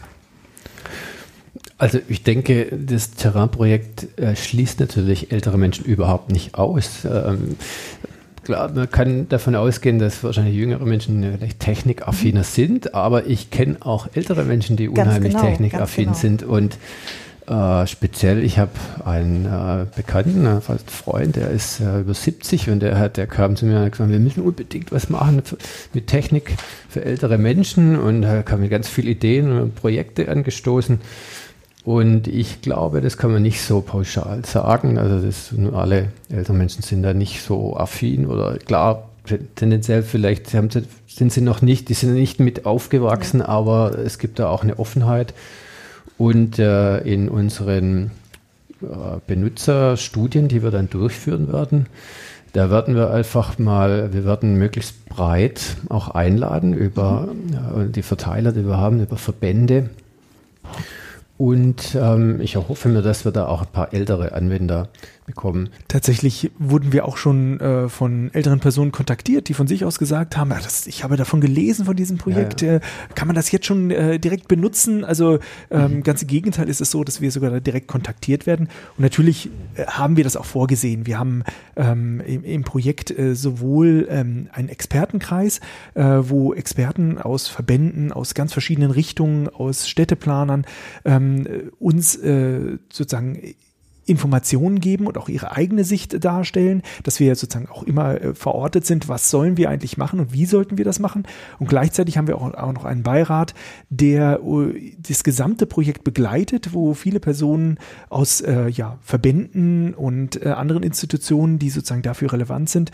Also ich denke, das Terrain-Projekt schließt natürlich ältere Menschen überhaupt nicht aus. Klar, man kann davon ausgehen, dass wahrscheinlich jüngere Menschen vielleicht technikaffiner sind, aber ich kenne auch ältere Menschen, die unheimlich technikaffin sind. Und speziell, ich habe einen Bekannten, einen Freund, der ist über 70 und der kam zu mir und hat gesagt, wir müssen unbedingt was machen mit Technik für ältere Menschen, und er kam mit ganz vielen Ideen und Projekte angestoßen. Und ich glaube, das kann man nicht so pauschal sagen. Also alle älteren Menschen sind da nicht so affin, oder klar, tendenziell vielleicht sind sie noch nicht, die sind nicht mit aufgewachsen, aber es gibt da auch eine Offenheit. Und in unseren Benutzerstudien, die wir dann durchführen werden, Da werden wir werden möglichst breit auch einladen über die Verteiler, die wir haben, über Verbände. Und ich hoffe mir, dass wir da auch ein paar ältere Anwender bekommen. Tatsächlich wurden wir auch schon von älteren Personen kontaktiert, die von sich aus gesagt haben, ich habe davon gelesen, von diesem Projekt, kann man das jetzt schon direkt benutzen? Also ganz im Gegenteil ist es so, dass wir sogar direkt kontaktiert werden. Und natürlich haben wir das auch vorgesehen. Wir haben im Projekt sowohl einen Expertenkreis, wo Experten aus Verbänden, aus ganz verschiedenen Richtungen, aus Städteplanern uns sozusagen Informationen geben und auch ihre eigene Sicht darstellen, dass wir sozusagen auch immer verortet sind, was sollen wir eigentlich machen und wie sollten wir das machen. Und gleichzeitig haben wir auch noch einen Beirat, der das gesamte Projekt begleitet, wo viele Personen aus Verbänden und anderen Institutionen, die sozusagen dafür relevant sind,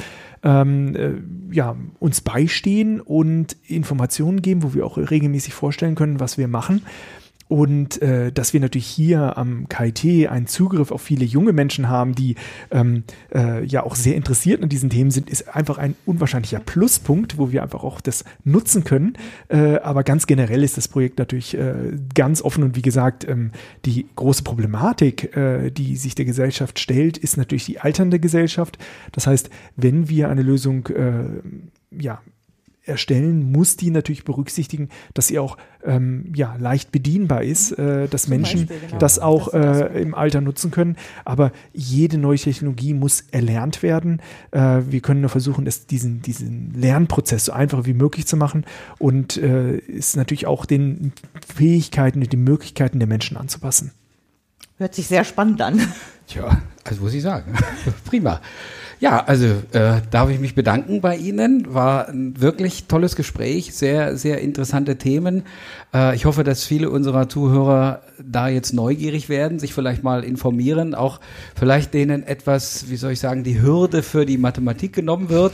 uns beistehen und Informationen geben, wo wir auch regelmäßig vorstellen können, was wir machen. Und dass wir natürlich hier am KIT einen Zugriff auf viele junge Menschen haben, die auch sehr interessiert an diesen Themen sind, ist einfach ein unwahrscheinlicher Pluspunkt, wo wir einfach auch das nutzen können. Aber ganz generell ist das Projekt natürlich ganz offen und wie gesagt, die große Problematik, die sich der Gesellschaft stellt, ist natürlich die alternde Gesellschaft. Das heißt, wenn wir eine Lösung erstellen, muss die natürlich berücksichtigen, dass sie auch leicht bedienbar ist, dass Menschen das auch im Alter nutzen können. Aber jede neue Technologie muss erlernt werden. Wir können nur versuchen, diesen Lernprozess so einfach wie möglich zu machen und ist natürlich auch den Fähigkeiten und den Möglichkeiten der Menschen anzupassen. Hört sich sehr spannend an. Tja, also muss ich sagen. Prima. Ja, also darf ich mich bedanken bei Ihnen. War ein wirklich tolles Gespräch, sehr, sehr interessante Themen. Ich hoffe, dass viele unserer Zuhörer da jetzt neugierig werden, sich vielleicht mal informieren, auch vielleicht denen etwas, wie soll ich sagen, die Hürde für die Mathematik genommen wird.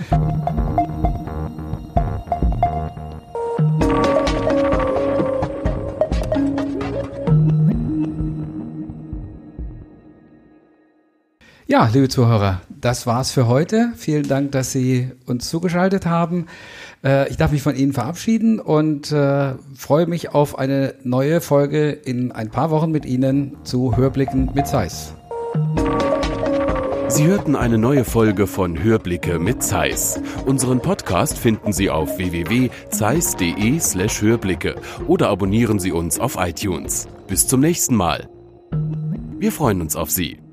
Ja, liebe Zuhörer, das war's für heute. Vielen Dank, dass Sie uns zugeschaltet haben. Ich darf mich von Ihnen verabschieden und freue mich auf eine neue Folge in ein paar Wochen mit Ihnen zu Hörblicken mit Zeiss. Sie hörten eine neue Folge von Hörblicke mit Zeiss. Unseren Podcast finden Sie auf www.zeiss.de/Hörblicke oder abonnieren Sie uns auf iTunes. Bis zum nächsten Mal. Wir freuen uns auf Sie.